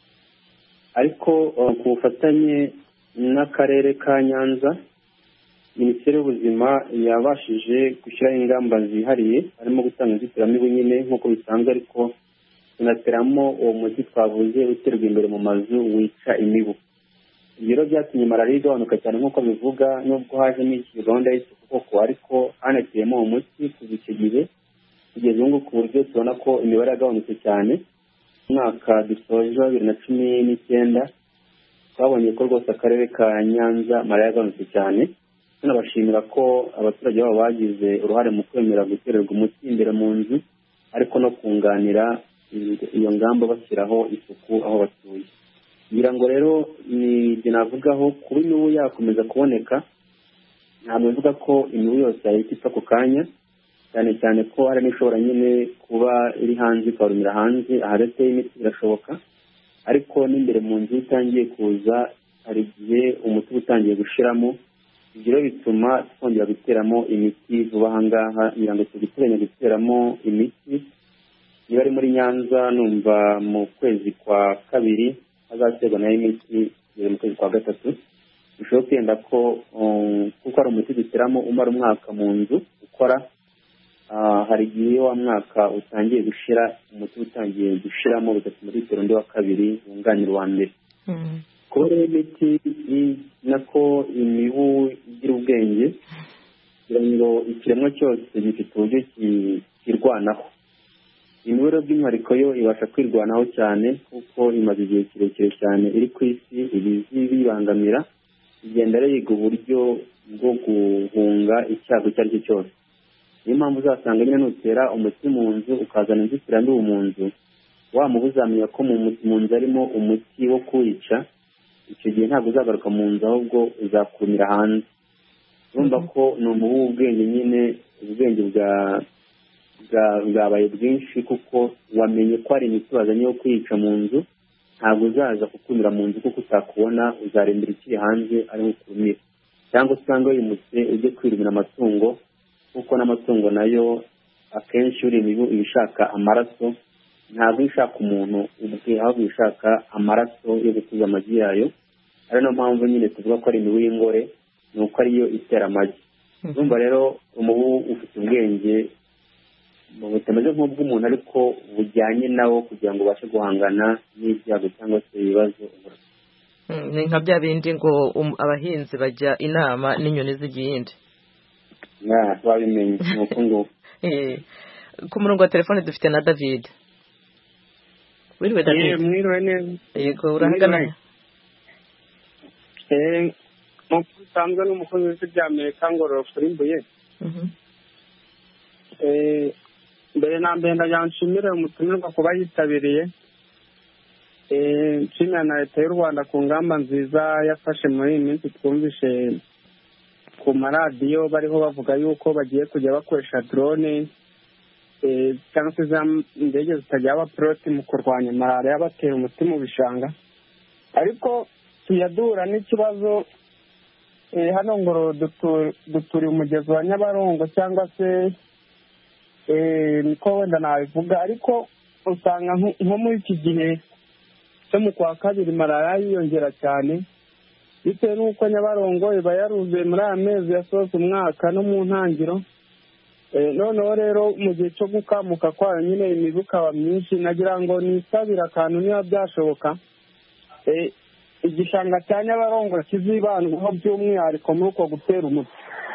ariko ku bufatanye n'akarere ka Nyanza Minisiteri y'Ubuzima yabashije gushyiraho ingamba zihariye, harimo gutanga inzitiramibu nyine nk'uko bisanzwe, ariko tunateramo uwo muti twavuze uterwa imbere mu mazu wica imibu. Ibyo rero byatumye malariya igabanuka cyane nk'uko bivuga, nubwo hajemo iki gahunda y'isuku koko, ariko hanateyemo uwo muti kuva icyo gihe kugeza ubu ku buryo tubona ko imibare yagabanutse cyane. Umwaka dusoje wa 2019 twabonye ko rwose akarere ka Nyanza malariya yagabanutse cyane. Tunabashimira ko abaturage babo bagize uruhare mu kwemera gutererwa umuti imbere mu nzu, ariko no kunganira iyo ngamba bashyiraho isuku aho batuye. Ngira ngo rero ni navugaho kuba imibu yakomeza kuboneka, ntabwo bivuga ko imibu yose yahita ipfa ku kanya, cyane cyane ko hari n'ishobora nyine kuba iri hanze ikarumira hanze, ahadateye imiti birashoboka, ariko n'imbere mu nzu itangiye kuza hari igihe umuti utangiye gushiramo. Ibyo rero bituma twongera guteramo imiti vuba aha ngaha, kugira ngo tugiteganya guteramo imiti. Niba ari muri Nyanza numva mu kwezi kwa kabiri hazaterwa nayo imiti, mu kwezi kwa gatatu bishobora kwenda ko kuko ari umuti duteramo umara umwaka mu nzu ukora, hari igihe wa mwaka utangiye gushira umuti utangiye gushiramo, bigatuma dutera undi wa kabiri wunganira uwa mbere. Kuba rero imiti nako imibu igira ubwenge, kugira ngo ikiremwa cyose gifite uburyo kirwanaho. Imibu rero by'umwihariko yo ibasha kwirwanaho cyane kuko imaze igihe kirekire cyane iri ku isi, ibibangamira igenda yiga uburyo bwo guhunga icyago icyo ari cyo cyose. Niyo mpamvu uzasanga nyine nutera umuti mu nzu ukazana inzitiramibu mu nzu, wa mubu uzamenya ko mu nzu harimo umuti wo kuwica, icyo gihe ntabwo uzagaruka mu nzu ahubwo uzakumira hanze. Urumva ko ni umubu w'ubwenge nyine, ubwenge bwabaye bwinshi kuko wamenye ko hari imiti wazanye yo kwica mu nzu, ntabwo uzaza kukumira mu nzu kuko utakubona, uzarembera ikiri hanze ariho ukumira. Cyangwa usanga wimutse ujye kwirumira amatungo, kuko n'amatungo nayo akenshi uri imibu ibishaka amaraso, ntabwo ishaka umuntu ubwe, ahubwo ishaka amaraso yo gukuza amagi yayo. Ari no mpamvu nyine tuvuga ko ari imibu y'ingore, ni uko ariyo itera amagi. Urumva rero umubu ufite ubwenge butameze nk'ubw'umuntu, ariko bujyanye nawo kugira ngo ubashe guhangana n'ibyago cyangwa se ibibazo. Ni nka bya bindi ngo abahinzi bajya inama n'inyoni z'igihinde. Babimenye ni uko nguko. Ku murongo wa telefone dufite na David. Wiriwe David? Mwiriwe neza. Yego, urahagana? Mu bisanzwe n'umukozi w'isi by'Amerika ngororo kuri Mbuye. Mbere na mbere ndagira nshimire umutumirwa kuba yitabiriye. Nshimira na leta y'u Rwanda ku ngamba nziza yafashe muri iyi minsi. Twumvishe ku maradiyo bariho bavuga yuko bagiye kujya bakoresha drone cyangwa se za indege zitajya abapilote mu kurwanya malariya batera umuti mu bishanga. Ariko tuyadura n'ikibazo hano ngoro duturiye umugezi wa Nyabarongo, cyangwa se niko wenda nabivuga, ariko usanga nko muri iki gihe cyo mu kwa kabiri malariya yiyongera cyane, bitewe n'uko Nyabarongo iba yaruzuye muri aya mezi yasoza umwaka no mu ntangiro. Noneho rero mu gihe cyo gukamuka kwayo nyine imibu ikaba myinshi. Nagira ngo nisabire akantu niba byashoboka, igishanga cya Nyabarongo kizibandwaho by'umwihariko muri uko gutera umuti.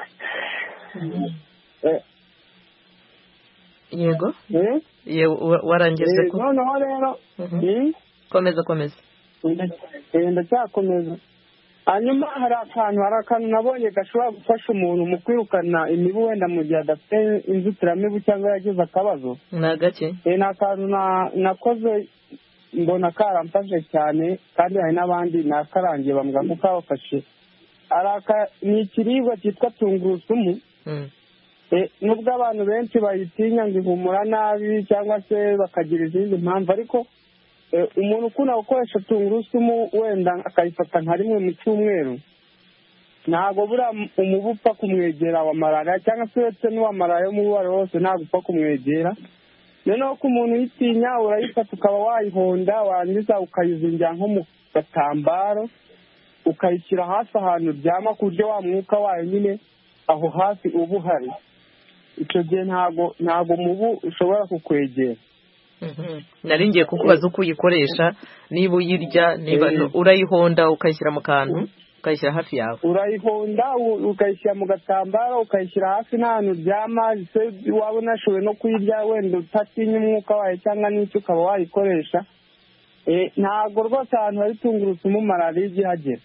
Yego, warangije ko noneho rero komeza ndacyakomeza. Hanyuma hari akantu nabonye gashobora gufasha umuntu mu kwirukana imibu wenda mu gihe adafite inzitiramibu cyangwa yagize akabazo. Ni agake? Ni akantu nakoze mbona karamfashe cyane, kandi hari n'abandi nakarangiye bambwira ko kabafashe. Ni ikiribwa cyitwa tungurusumu. Nubwo abantu benshi bayitinya ngo ihumura nabi cyangwa se bakagira izindi mpamvu, ariko umuntu ukunda gukoresha tungurusumu wenda akayifata nka rimwe mu cyumweru ntabwo buriya umubu upfa kumwegera wa malariya cyangwa se uretse n'uwa malariya umubu uwo ari wo wose ntabwo upfa kumwegera. noneho ko umuntu uyitinya urayifata ukaba wayihonda warangiza ukayizingira nko mu gatambaro ukayishyira hasi ahantu uryama ku buryo wa mwuka wayo nyine aho hafi uba uhari. icyo gihe ntabwo umubu ushobora kukwegera. nari ngiye kukubaza uko uyikoresha, niba uyirya, niba urayihonda ukayishyira mu kantu ukayishyira hafi yawe. urayihonda ukayishyira mu gatambaro ukayishyira hafi n'ahantu uryama, waba unashoboye no kuyirya wenda utatinya umwuka wayo cyangwa n'icyo ukaba wayikoresha. ntabwo rwose ahantu hari tungurusumu malariya ijya ihagera.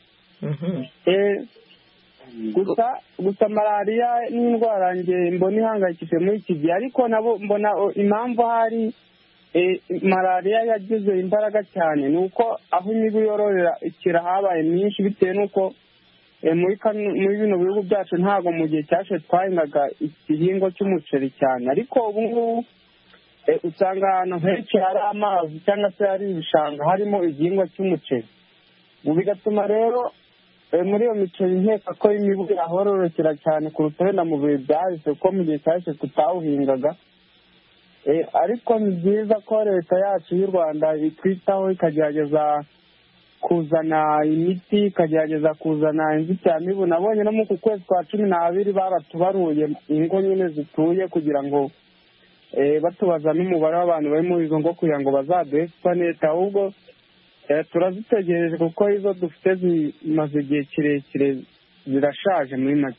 gusa malariya ni indwara mbona ihangayikishije muri iki gihe, ariko nabo mbona impamvu hari malariya yagize imbaraga cyane ni uko aho imibu yororera ikira habaye myinshi, bitewe n'uko muri bino bihugu byacu ntabwo mu gihe cyashize twahingaga igihingwa cy'umuceri cyane, ariko ubu ngubu usanga ahantu henshi hari amazi cyangwa se hari ibishanga harimo igihingwa cy'umuceri. bigatuma rero muri iyo miceri nkeka ko imibu yahororokera cyane kuruta wenda mu bihe byahise, kuko mu gihe cyahise tutawuhingaga. ariko ni byiza ko leta yacu y'u Rwanda itwitaho ikagerageza kuzana imiti, ikagerageza kuzana inzitiramibu. nabonye no mu kwezi kwa 12 baratubaruye ingo nyine zituye kugira ngo batubaza n'umubare w'abantu bari muri izo ngo kugira ngo bazaduhe supanete. ahubwo turazitegereje kuko izo dufite zimaze igihe kirekire zirashaje muri make.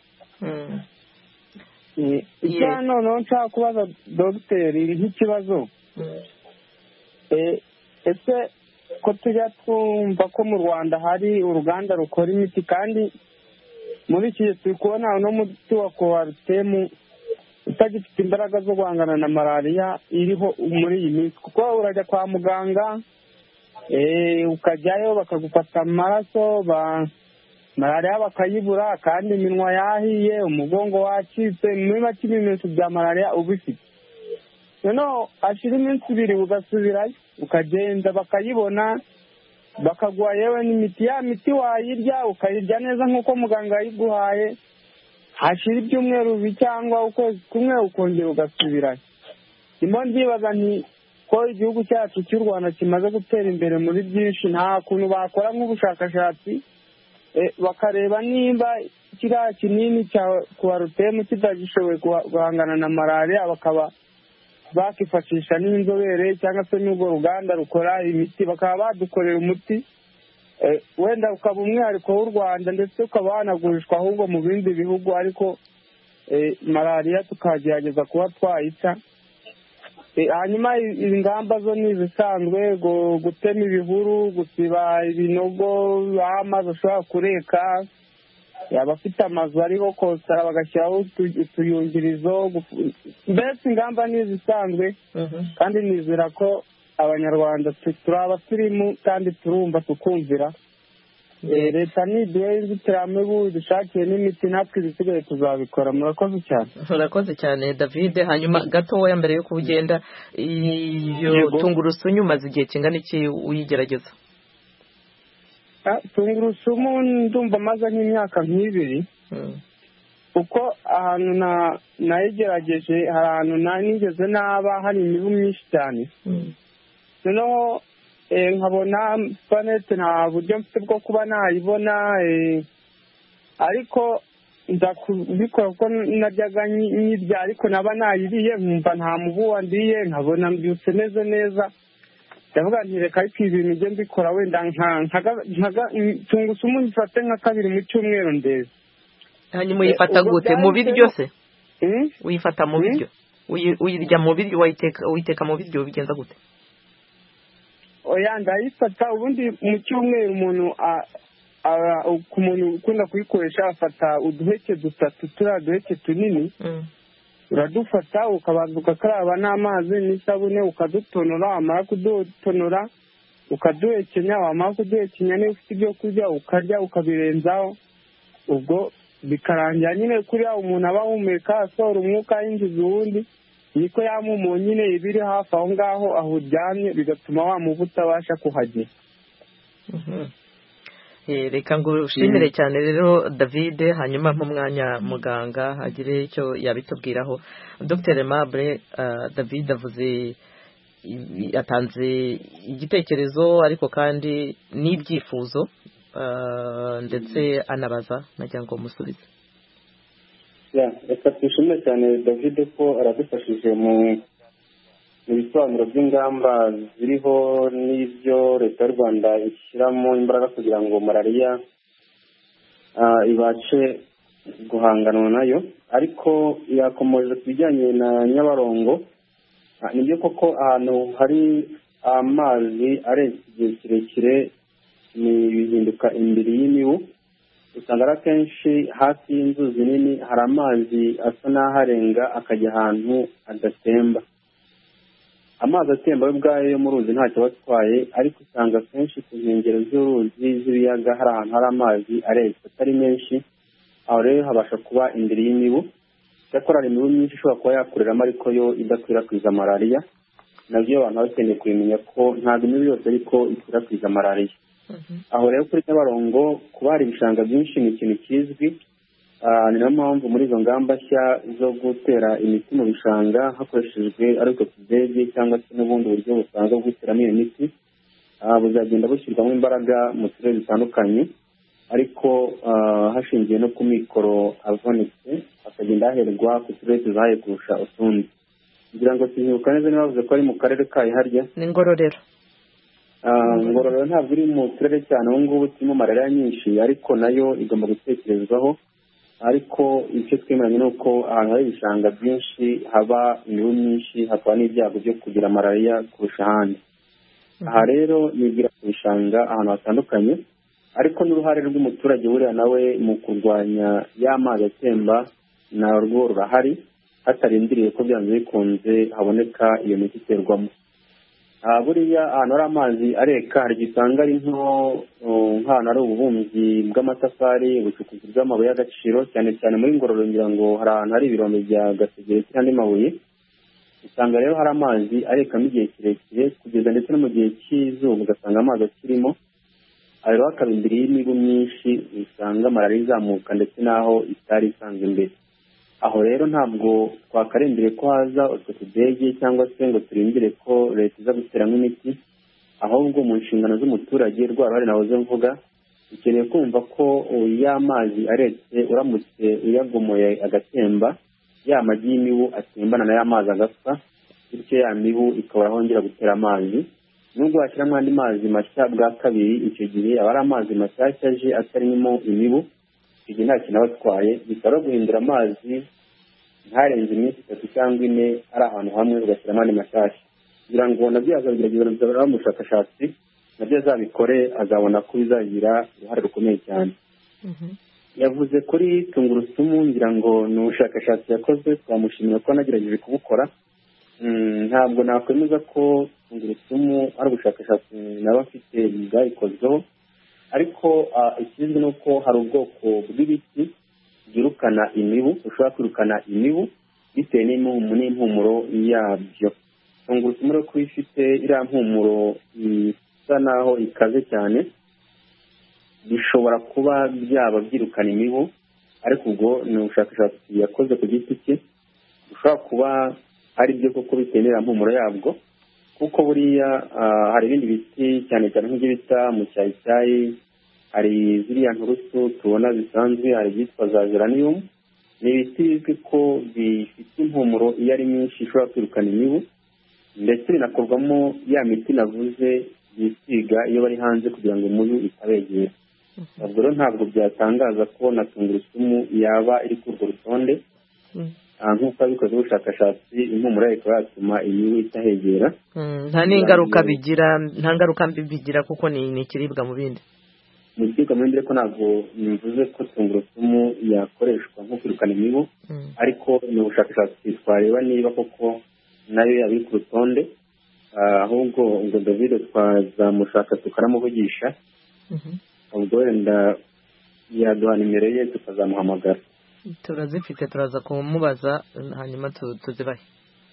icya noneho nshaka kubaza dogiteri nk'ikibazo, ese ko tujya twumva ko mu Rwanda hari uruganda rukora imiti, kandi muri iki gihe turi kubona uno muti wa Coartem utagifite imbaraga zo guhangana na malariya iriho muri iyi minsi, kuko urajya kwa muganga ukajyayo bakagufata amaraso malariya bakayibura, kandi iminwa yahiye, umugongo wacitse, muri make ibimenyetso bya malariya uba ufite. noneho hashira iminsi 2 ugasubirayo ukagenda bakayibona, bakaguha yewe n'imiti. ya miti wayirya ukayirya neza nk'uko muganga yayiguhaye, hashira ibyumweru 2 cyangwa ukwezi kumwe ukongera ugasubirayo. ndimo ndibaza nti ko igihugu cyacu cy'u Rwanda kimaze gutera imbere muri byinshi, nta kuntu bakora nk'ubushakashatsi bakareba nimba kiriya kinini cya Coartem kitagishoboye guhangana na malariya, bakaba bakifashisha n'inzobere cyangwa se n'urwo ruganda rukora imiti, bakaba badukorera umuti wenda ukaba umwihariko w'u Rwanda, ndetse ukaba wanagurishwa ahubwo mu bindi bihugu, ariko malariya tukagerageza kuba twayica. hanyuma ingamba zo ni izisanzwe, gutema ibihuru, gusiba ibinogo aho amazi ashobora kureka, abafite amazu ariho kosara bagashyiraho utuyungirizo. mbese ingamba ni izisanzwe, kandi nizera ko abanyarwanda turi abasirimu kandi turumva tukumvira. leta niduhe inzitiramibu dushakiye n'imiti, natwe ibisigaye tuzabikora. murakoze cyane. murakoze cyane David. hanyuma gatoya mbere yo kugenda, iyo tungurusumu umaze igihe kingana iki uyigerageza? tungurusumu ndumva maze nk'imyaka 2. kuko ahantu nayigerageje hari ahantu nigeze naba hari imibu myinshi cyane. noneho nkabona supanete nta buryo mfite bwo kuba nayibona, ariko nza kubikora kuko najyaga nyirya, ariko naba nayiriye nkumva nta mubu wandiye, nkabona mbyutse meze neza. ndavuga nti reka ariko ibintu njye mbikora wenda tungurusumu nyifate nka 2 mu cyumweru ndeze. hanyuma uyifata gute? mu biryo se? uyifata mu biryo? uyirya mu biryo? uyiteka mu biryo? ubigenza gute? oya ndayifata ubundi mu cyumweru. umuntu ku muntu ukunda kuyikoresha afata uduheke 3 turiya duheke tunini, uradufata ukabanza ugakaraba n'amazi n'isabune, ukadutonora. wamara kudutonora ukaduhekenya, wamara kuduhekenya niba ufite ibyo kurya ukarya ukabirenzaho. ubwo bikarangira nyine kuriya umuntu aba ahumeka asohora umwuka yinjiza uwundi. niko ya mpumuro nyine iba iri hafi aho ngaho aho uryamye bigatuma wa mubu utabasha kuhagera. reka ngo ushimire cyane rero David, hanyuma mu mwanya muganga agire icyo yabitubwiraho. Dr Aimable, David avuze yatanze igitekerezo ariko kandi n'ibyifuzo ndetse anabaza nagira ngo musubize. reka twishimire cyane David ko aradufashije mu bisobanuro by'ingamba ziriho n'ibyo leta y'u Rwanda ishyiramo imbaraga kugira ngo malariya ibashe guhanganwa nayo, ariko yakomeje ku bijyanye na Nyabarongo. nibyo koko ahantu hari amazi arenze igihe kirekire bihinduka indiri y'imibu. usanga ari akenshi hafi y'inzuzi nini hari amazi asa n'aharenga akajya ahantu adatemba. amazi atemba ubwayo yo mu ruzi ntacyo aba atwaye, ariko usanga akenshi ku nkengero z'uruzi z'ibiyaga hari ahantu hari amazi arenze atari menshi, aho rero habasha kuba indiri y'imibu. cyakora hari imibu myinshi ishobora kuba yakoreramo ariko yo idakwirakwiza malariya. nabyo abantu baba bakeneye kubimenya ko ntabwo imibu yose ariko ikwirakwiza malariya. aho rero kuri Nyabarongo kuba hari ibishanga byinshi ni ikintu kizwi. ni nayo mpamvu muri izo ngamba nshya zo gutera imiti mu bishanga hakoreshejwe ariko tudege cyangwa se n'ubundi buryo busanzwe bwo guteramo iyo miti buzagenda bushyirwamo imbaraga mu turere dutandukanye, ariko hashingiye no ku mikoro avunitse hakagenda haherwa ku turere tuzahaye kurusha utundi. kugira ngo tuzibuka neza niba bavuze ko ari mu karere kayo harya ni Ngororero. Ngororero ntabwo iri mu turere cyane ubu ngubu turimo malariya nyinshi, ariko nayo igomba gutekerezwaho. ariko icyo twemeranya ni uko ahantu hari ibishanga byinshi haba imibu myinshi, hakaba n'ibyago byo kugira malariya kurusha ahandi. aha rero nigira ku bishanga ahantu hatandukanye, ariko n'uruhare rw'umuturage buriya nawe mu kurwanya y'amazi atemba narwo rurahari, hatarindiriye ko byanze bikunze haboneka iyo miti iterwamo. buriya ahantu hari amazi areka hari igihe usanga ari nk'ahantu hari ububumbyi bw'amatafari, ubucukuzi bw'amabuye y'agaciro, cyane cyane muri Ngororero ngira ngo hari ahantu hari ibirombe bya Gasegeri n'andi mabuye. usanga rero hari amazi arekamo igihe kirekire kugeza ndetse no mu gihe cy'izuba ugasanga amazi akirimo. rero hakaba indiri y'imibu myinshi usanga malariya izamuka ndetse n'aho itari isanzwe imbere. aho rero ntabwo twakarindiriye ko haza utwo tudege cyangwa se ngo turindire ko leta iza guteramo imiti, ahubwo mu nshingano z'umuturage rwa ruhare nahoze mvuga, ukeneye kumva ko y'amazi aretse uramutse uyagomoye agatemba, ya magi y'imibu atembana na y'amazi agapfa, bityo ya mibu ikabura aho yongera gutera amazi. nubwo washyiramo andi mazi mashya bwa kabiri, icyo gihe aba ari amazi mashyashya aje atarimo imibu, icyo gihe nta kintu aba atwaye. bisaba guhindura amazi ntarenze iminsi 3 cyangwa 4 ari ahantu hamwe ugashyiramo andi mashyashya, kugira ngo nabyo azabigerageza mu bushakashatsi, nabyo azabikore azabona ko bizagira uruhare rukomeye cyane. yavuze kuri tungurusumu, ngira ngo ni ubushakashatsi yakoze, twamushimira ko anagerageje kubukora. ntabwo nakwemeza ko tungurusumu ari ubushakashatsi naba mfite bwayikozweho, ariko ikizwi ni uko hari ubwoko bw'ibiti byirukana imibu, ushobora kwirukana imibu bitewe n'impumuro yabyo. tungurusumu rero kuba ifite iriya mpumuro isa naho ikaze cyane, bishobora kuba byaba byirukana imibu, ariko ubwo ni ubushakashatsi yakoze ku giti cye. ushobora kuba ari byo koko bitewe n'iriya mpumuro yabwo, kuko buriya hari ibindi biti cyane cyane nk'ibyo bita mu cyayicyayi, hari ziriya nturusu tubona zisanzwe, hari ibyitwa za geranium. ni ibiti bizwi ko bifite impumuro iyo ari nyinshi ishobora kwirukana imibu, ndetse binakorwamo ya miti navuze yisiga iyo bari hanze kugira ngo umubu itabegera. ubwo rero ntabwo byatangaza ko na tungurusumu yaba iri kuri urwo rutonde, nk'uko abikoze ubushakashatsi impumuro yayo ikaba yatuma imibu itahegera. nta n'ingaruka bigira, nta ngaruka mbi bigira kuko ni ikiribwa mu bindi. mu kiribwa mu bindi, ariko ntabwo mvuze ko tungurusumu yakoreshwa nko kwirukana imibu, ariko ni ubushakashatsi twareba niba koko nayo yaba iri ku rutonde. ahubwo ngo David twazamushaka tukanamuvugisha, ubwo wenda yaduha nimero ye tukazamuhamagara. turazifite, turaza kumubaza hanyuma tuzibahe.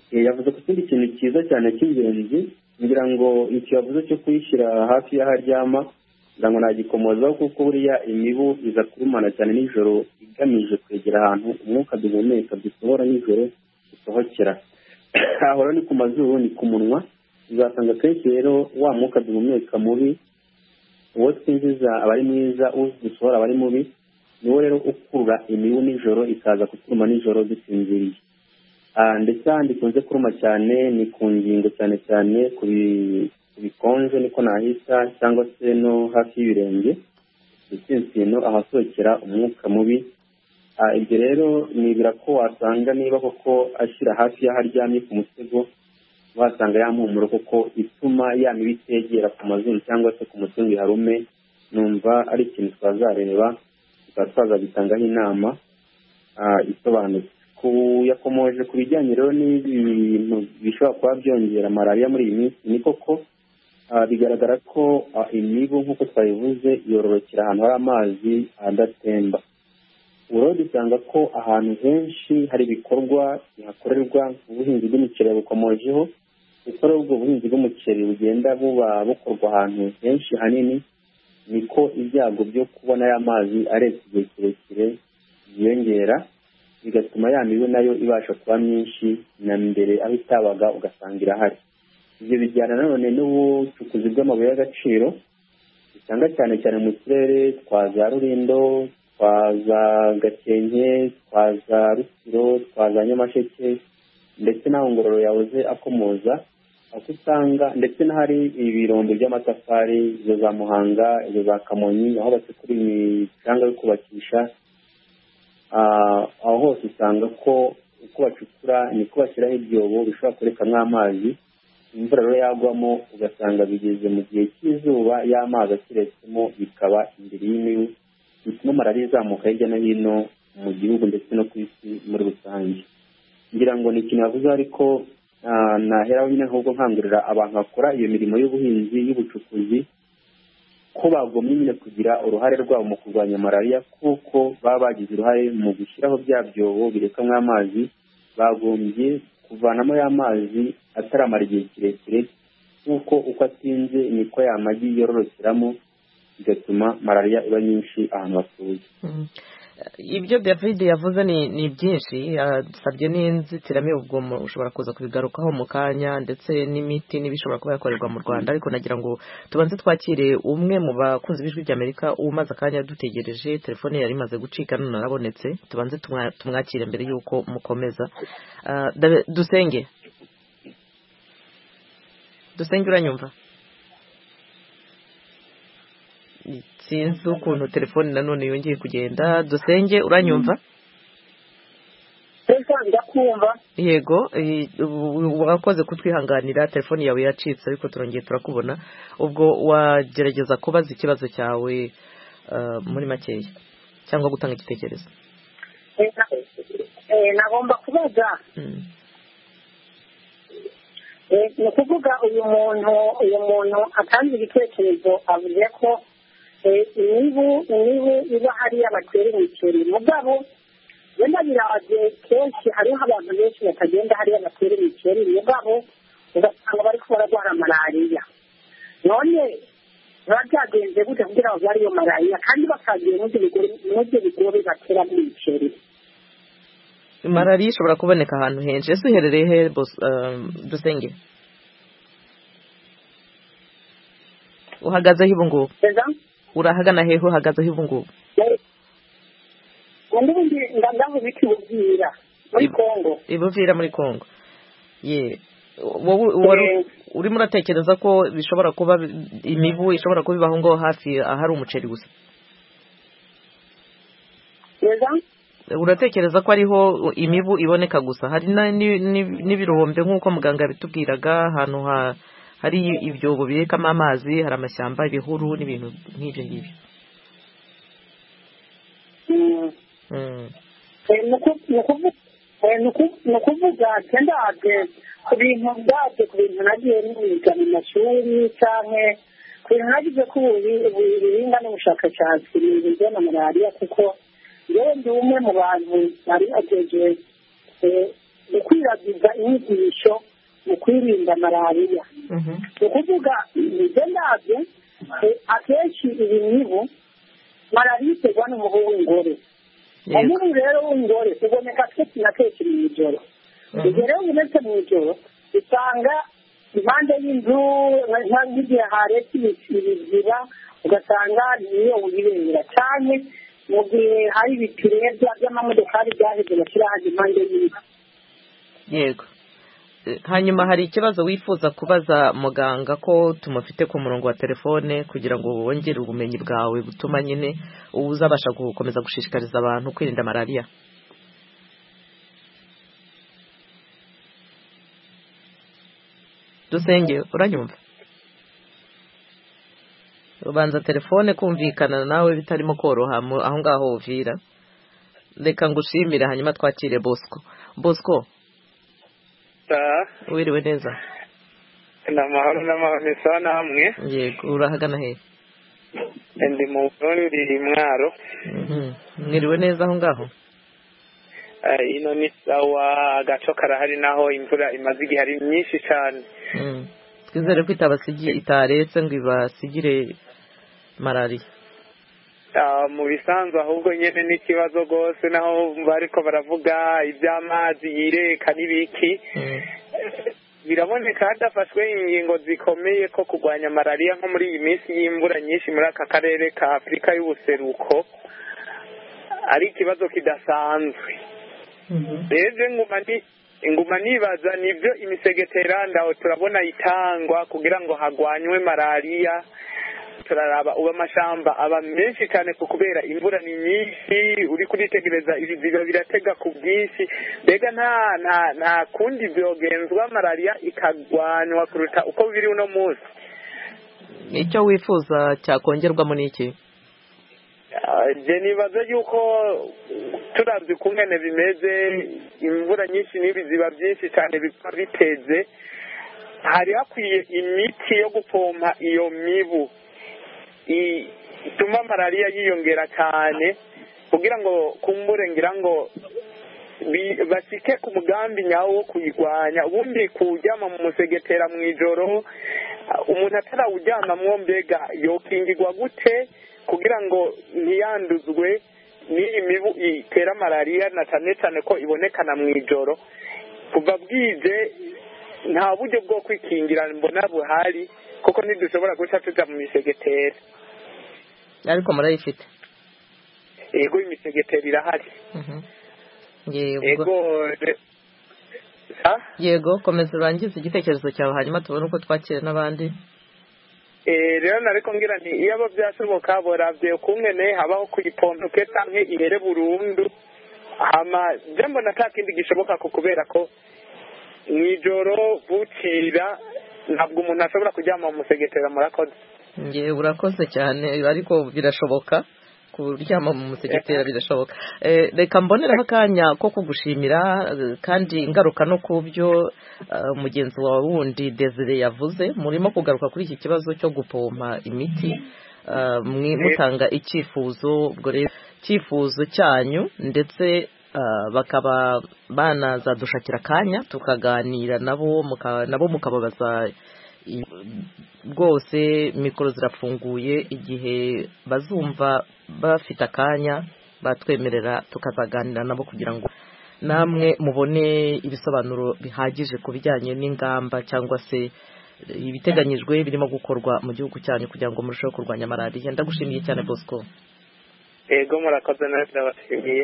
yavuze ko ikindi kintu cyiza cyane cy'ingenzi ngira ngo icyo yavuze cyo kuyishyira hafi y'aho aryama ngira ngo nagikomozaho kuko buriya imibu iza kurumana cyane nijoro igamije kwegera ahantu umwuka duhumeka dusohora nijoro dusohokera aho rero ni ku mazuru ni ku munwa uzasanga kenshi rero wa mwuka duhumeka mubi uwo twinjiza aba ari mwiza udusohora aba ari mubi niwo rero ukurura imibu nijoro ikaza kuturuma nijoro dusinziriye ndetse ahandi ikunze kuruma cyane ni ku ngingo cyane cyane ku bikonje niko nahita cyangwa se no hafi y'ibirenge itsinsino ahasohokera umwuka mubi ibyo rero nibwira ko wasanga niba koko ashyira hafi y'aho aryamye ku musego wasanga yamuhumuro kuko ituma ya mibi itegera ku mazuru cyangwa se ku mutwe ngo iharume numva ari ikintu twazareba tukaba twazabitangaho inama isobanutse yakomoje ku bijyanye rero n'ibintu bishobora kuba byongera malariya muri iyi minsi ni koko bigaragara ko imibu nk'uko twabivuze yororokera ahantu hari amazi adatemba ubu rero dusanga ko ahantu henshi hari ibikorwa bihakorerwa ubuhinzi bw'umuceri bukomojeho kuko rero ubwo buhinzi bw'umuceri bugenda buba bukorwa ahantu henshi hanini niko ibyago byo kubona aya mazi arenze igihe kirekire byiyongera bigatuma ya mibu nayo ibasha kuba myinshi na mbere aho itabaga ugasanga irahari ibyo bijyana nanone n'ubucukuzi bw'amabuye y'agaciro usanga cyane cyane mu turere twa za Rulindo twa za Gakenke twa za Rutsiro twa za Nyamasheke ndetse n'aho Ngororero yahoze akomoza aho usanga ndetse n'ahari ibirombe by'amatafari izo za Muhanga izo za Kamonyi aho basekura imicanga yo kubakisha aho hose usanga ko uko bacukura niko bashyiraho ibyobo bishobora kurekamwo amazi imvura rero yagwamo ugasanga bigeze mu gihe cy'izuba y'amazi akiretsemo bikaba imbere y'imibu bituma malariya izamuka hirya no hino mu gihugu ndetse no ku isi muri rusange ngira ngo ni ikintu yavuze ariko naheraho nyine ahubwo nkangurira abantu bakora iyo mirimo y'ubuhinzi y'ubucukuzi ko bagomba nyine kugira uruhare rwabo mu kurwanya malariya kuko baba bagize uruhare mu gushyiraho bya byobo birekamwo amazi bagombye kuvanamo ya mazi ataramara igihe kirekire kuko uko atinze niko ya magi yororokeramo bigatuma malariya iba nyinshi ahantu hatuye ibyo David yavuze ni byinshi yasabye n'inzitiramibu ubwo ushobora kuza kubigarukaho mu kanya ndetse n'imiti n'ibishobora kuba yakorerwa mu Rwanda ariko nagira ngo tubanze twakire umwe mu bakunzi b'ijwi ry'Amerika umaze akanya dutegereje telefone yari imaze gucika none arabonetse tubanze tumwakire mbere y'uko mukomeza Dusenge uranyumva sinzi ukuntu telefone nanone yongeye kugenda Dusenge uranyumva yego wakoze kutwihanganira telefone yawe yacitse ariko turongeye turakubona ubwo wagerageza kubaza ikibazo cyawe muri makeya cyangwa gutanga igitekerezo nagomba kubaza ni ukuvuga uyu muntu atanze ibitekerezo avuze ko imibu iba hariya batera imiceri mugabo wenda biraje kenshi hariho abantu benshi batagenda hariya batera imiceri mugabo ugasanga bari bararwara malariya none biba byagenze gute kugira ngo bariyo malariya kandi bakagiye n'ibyo bigori bateramo imiceri malariya ishobora kuboneka ahantu henshi ese uherereye he Dusenge uhagazeho ubu ngubu urahagana hehe uhagazeho ubu ngubu ndaho biti Buvira muri Kongo Buvira muri Kongo wowe urimo uratekereza ko bishobora kuba imibu ishobora kuba ibaho ngo hafi ahari umuceri gusa uratekereza ko ariho imibu iboneka gusa hari n'ibirombe nk'uko muganga yabitubwiraga ahantu hari ibyobo birekamo amazi hari amashyamba ibihuru n'ibintu nk'ibyo ngibyo ni ukuvuga ndabye ku bintu nagiye niga mu mashuri cyangwa ku bintu nagize ko ubuhinga n'ubushakashatsi mu bintu bijyana na malariya kuko yewe ndi umwe mu bantu bari agejeje gukwiragiza inyigisho mu kwirinda malariya. ni ukuvuga ibyo ndabyo akenshi iyi mibu malariya iterwa n'umubu w'ingore. umubu rero w'ingore uboneka kenshi na kenshi mu ijoro. igihe rero ubonetse mu ijoro usanga impande y'inzu nk'igihe haretse ibiziba ugasanga niyo wirebera cyane mu gihe hari ibipireza by'amamodokari byaheze bashyira hano impande y'inzu. yego. hanyuma hari ikibazo wifuza kubaza muganga ko tumufite ku murongo wa telefone kugira ngo wongere ubumenyi bwawe butuma nyine uzabasha gukomeza gushishikariza abantu kwirinda malariya? Dusenge, uranyumva? ubanza telefone kumvikana nawe bitarimo koroha aho ngaho uvira. reka ngushimire hanyuma twakire Bosco. wiriwe neza? n'amahoro mesa namwe? yego. urahagana he? ndi mu Burundi Mwaro. mwiriwe neza aho ngaho? ino ni sawa, agaco karahari naho imvura imaze igihe ari myinshi cyane. twizere ko itaretse ngo ibasigire malariya. mu bisanzwe ahubwo nyine n'ikibazo rwose naho bariko baravuga iby'amazi yireka n'ibiki. biraboneka hadafashwe ingingo zikomeye ko kurwanya malariya nko muri iyi minsi y'imvura nyinshi muri aka karere ka Afurika y'ubuseruko ari ikibazo kidasanzwe. rero inguma nibaza nibyo imisegetera ndaho turabona itangwa kugira ngo hagwanywe malariya. turaraba uba amashamba aba menshi cyane kubera imvura ni nyinshi, uri kuritegereza ibiziba biratega ku bwinshi. mbega nta kundi byogenzwa malariya ikagwanywa kuruta uko biri uno munsi. icyo wifuza cyakongerwamo n'iki? je nibaza yuko turavye ukungene bimeze, imvura nyinshi n'ibiziba byinshi cyane bikaba biteze, hari hakwiye imiti yo gupompa iyo mibu ituma malariya yiyongera cyane kugira ngo kumbure ngira ngo basike ku mugambi nyawo wo kuyirwanya. ubundi kuryama mu musegetera mu ijoro umuntu atarawuryamamwo mbega yokingirwa gute kugira ngo ntiyanduzwe n'iyi mibu itera malariya na cyane cyane ko ibonekana mu ijoro? kuva bwije nta buryo bwo kwikingira mbona buhari kuko ntidushobora guca tuja mu misegetera. ariko murayifite? yego, imisegetera irahari. yego komeza urangize igitekerezo cyawe hanyuma tubone uko twakira n'abandi. rero nariko ngira nti iyo abo byashoboka boravye ukungene habaho kuyipompa canke ihere burundu. hama je mbona nta kindi gishoboka kubera ko mw'ijoro bucira ntabwo umuntu ashobora kuryama mu musegetera. murakoze. urakoze cyane, ariko birashoboka kuryama mu musegetera, birashoboka. reka mboneraho akanya ko kugushimira kandi ingaruka no ku byo mugenzi wawe wundi Desire yavuze. murimo kugaruka kuri iki kibazo cyo gupompa imiti, mutanga icyifuzo. ubwo rero icyifuzo cyanyu ndetse bakaba banazadushakira akanya tukaganira nabo mukababaza rwose. mikoro zirafunguye, igihe bazumva bafite akanya batwemerera tukazaganira nabo kugira ngo namwe mubone ibisobanuro bihagije ku bijyanye n'ingamba cyangwa se ibiteganyijwe birimo gukorwa mu gihugu cyanyu kugira ngo murusheho kurwanya malariya. ndagushimiye cyane Bosco. yego murakoze, nawe ndabashimiye.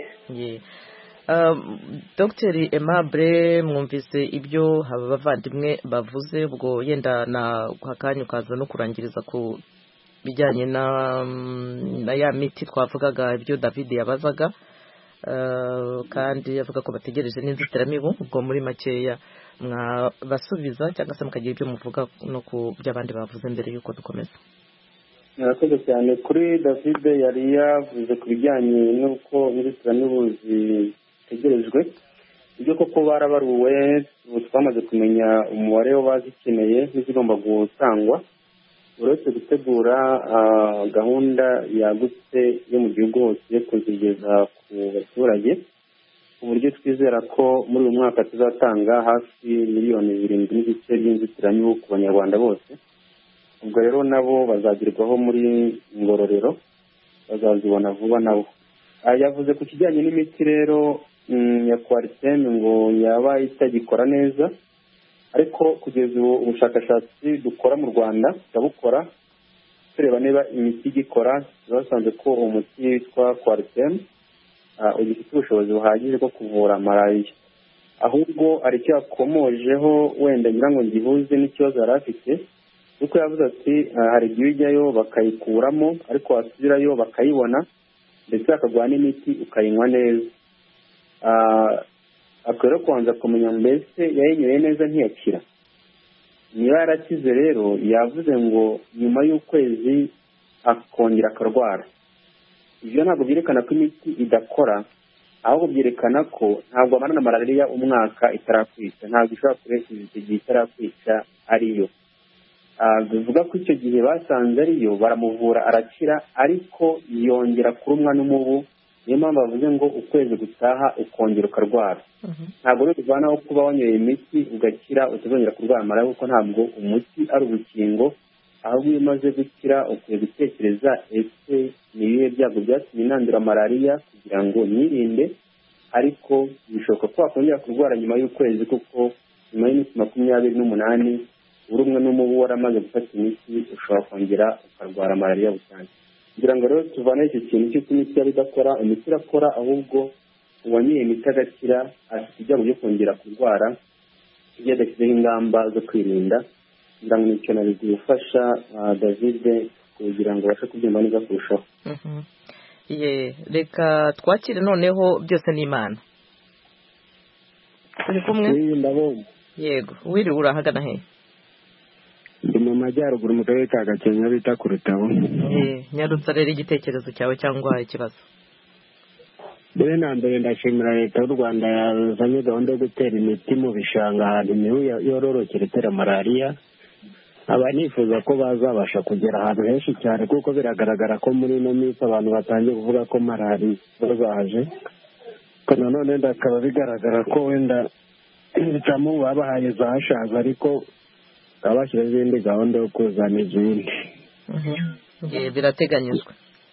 Dr Aimable, mwumvise ibyo abavandimwe bavuze, ubwo yenda na akanya ukaza no kurangiriza ku bijyanye na ya miti twavugaga, ibyo David yabazaga, kandi avuga ko bategereje n'inzitiramibu. ubwo muri makeya mwabasubiza cyangwa se mukagira ibyo muvuga no ku by'abandi bavuze mbere y'uko dukomeza. murakoze cyane. kuri David yari yavuze ku bijyanye n'uko inzitiramibu zitegerejwe, ibyo koko barabaruwe, ubu twamaze kumenya umubare w'abazikeneye n'izigomba gutangwa. uretse gutegura gahunda yagutse yo mu gihugu hose yo kuzigeza ku baturage, ku buryo twizera ko muri uyu mwaka tuzatanga hafi miliyoni 7.5 by'inzitiramibu ku banyarwanda bose. Ubwo rero nabo bazagerwaho muri Ngororero, bazazibona vuba nabo. Yavuze ku kijyanye n'imiti rero ya Coartem ngo yaba itagikora neza, ariko kugeza ubu ubushakashatsi dukora mu Rwanda turabukora tureba niba imiti igikora. Basanze ko umuti witwa Coartem ugifite ubushobozi buhagije bwo kuvura malariya, ahubwo ari icyo yakomojeho wenda ngira ngo gihuze n'ikibazo yari afite, kuko yavuze ati hari igihe ujyayo bakayikuramo ariko wasubirayo bakayibona ndetse bakaguha n'imiti ukayinywa neza. Akwiye kubanza kumenya mbese yayinyoye neza ntiyakira. Niba yarakize rero yavuze ngo nyuma y'ukwezi akongera akarwara. Ibyo ntabwo byerekana ko imiti idakora, ahubwo byerekana ko ntabwo amara na malariya umwaka itarakwica, ntabwo ishobora kurekeza icyo gihe itarakwica ariyo. Bivuga ko icyo gihe basanze ariyo baramuvura arakira, ariko yongera kurumwa n'umubu. Niyo mpamvu bavuze ngo ukwezi gutaha ukongera ukarwara. Ntabwo rero bivanaho kuba wanyoye imiti ugakira utazongera kurwara malariya, kuko ntabwo umuti ari urukingo, ahubwo iyo umaze gukira ukwiye gutekereza ese ni ibihe byago byatumye nandura malariya kugira ngo nirinde. Ariko bishoboka ko wakongera kurwara nyuma y'ukwezi, kuko nyuma y'iminsi 28 urumwe n'umubu waramaze gufata imiti ushobora kongera ukarwara malariya busanzwe. Kugira ngo rero tuvane icyo kintu cy'uko imiti yaba idakora, imiti irakora, ahubwo uwanyoye imiti agakira afite ibyago byo kongera kurwara iyo adashyizeho ingamba zo kwirinda. Kugira ngo nicyo nari gufasha David kugira ngo abashe kubyumva neza kurushaho. Reka twakire noneho byose n'Imana. Turi kumwe? Ndabona. Yego, wiriwe urahagana he? Ndi mu majyaruguru mu karere ka Gakenke bita ku Rutabo. Nyarutsa rero igitekerezo cyawe cyangwa ikibazo. Mbere na mbere ndashimira leta y'u Rwanda yazanye gahunda yo gutera imiti mu bishanga ahantu imibu yororokera itera malariya. Aba nifuza ko bazabasha kugera ahantu henshi cyane, kuko biragaragara ko muri ino minsi abantu batangiye kuvuga ko malariya zaje. Nanone ndakaba bigaragara ko wenda inzitiramibu babahaye zashaje, ariko abashyira izindi gahunda yo kuzana izindi. Birateganyijwe.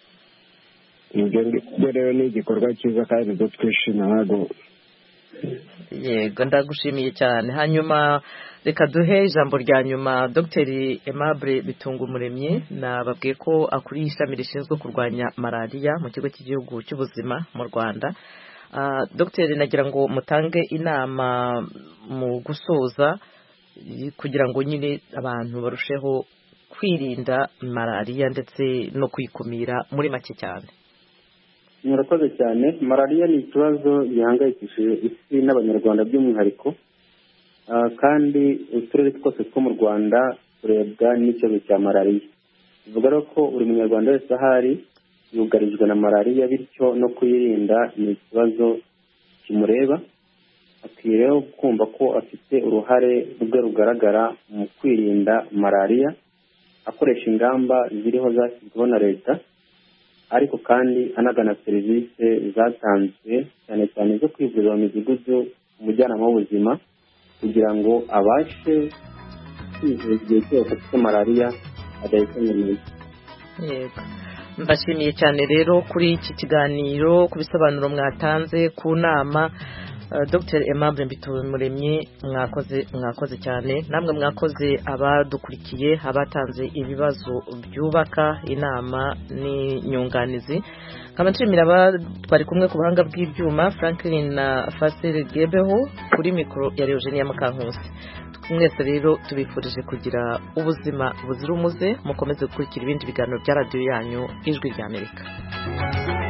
Ibyo rero ni igikorwa cyiza kandi ibyo twishima ntabwo. Yego, ndagushimiye cyane. Hanyuma reka duhe ijambo rya nyuma Dr Aimable Bitungumuremyi. Nababwiye ko akuriye ishami rishinzwe kurwanya malariya mu kigo cy'igihugu cy'ubuzima mu Rwanda. Dr, nagira ngo mutange inama mu gusoza kugira ngo nyine abantu barusheho kwirinda malariya ndetse no kwikumira muri make cyane. Murakoze cyane. Malariya ni ikibazo gihangayikishije isi n'abanyarwanda by'umwihariko, kandi uturere twose two mu Rwanda turebwa n'ikibazo cya malariya. Bivuga rero ko buri munyarwanda wese ahari yugarijwe na malariya, bityo no kuyirinda ni ikibazo kimureba. Akwiye rero kumva ko afite uruhare rwe rugaragara mu kwirinda malariya, akoresha ingamba ziriho zashyizweho na leta, ariko kandi anagana serivisi zatanzwe cyane cyane zo kwivuza mu midugudu, umujyanama w'ubuzima, kugira ngo abashe kwivuza igihe cyose afite malariya adahitanye neza. Yego, mbashimiye cyane rero kuri iki kiganiro, ku bisobanuro mwatanze ku nama. Dr Aimable Bitungumuremyi, mwakoze cyane. Namwe mwakoze abadukurikiye, abatanze ibibazo byubaka inama n'inyunganizi. Nkaba nshimira twari kumwe ku buhanga bw'ibyuma, Franklin na Fasil Gebeho, kuri mikoro ya Eugenia Mukankusi. Mwese rero tubifurije kugira ubuzima buzira umuze. Mukomeze gukurikira ibindi biganiro bya radio yanyu Ijwi ry'Amerika.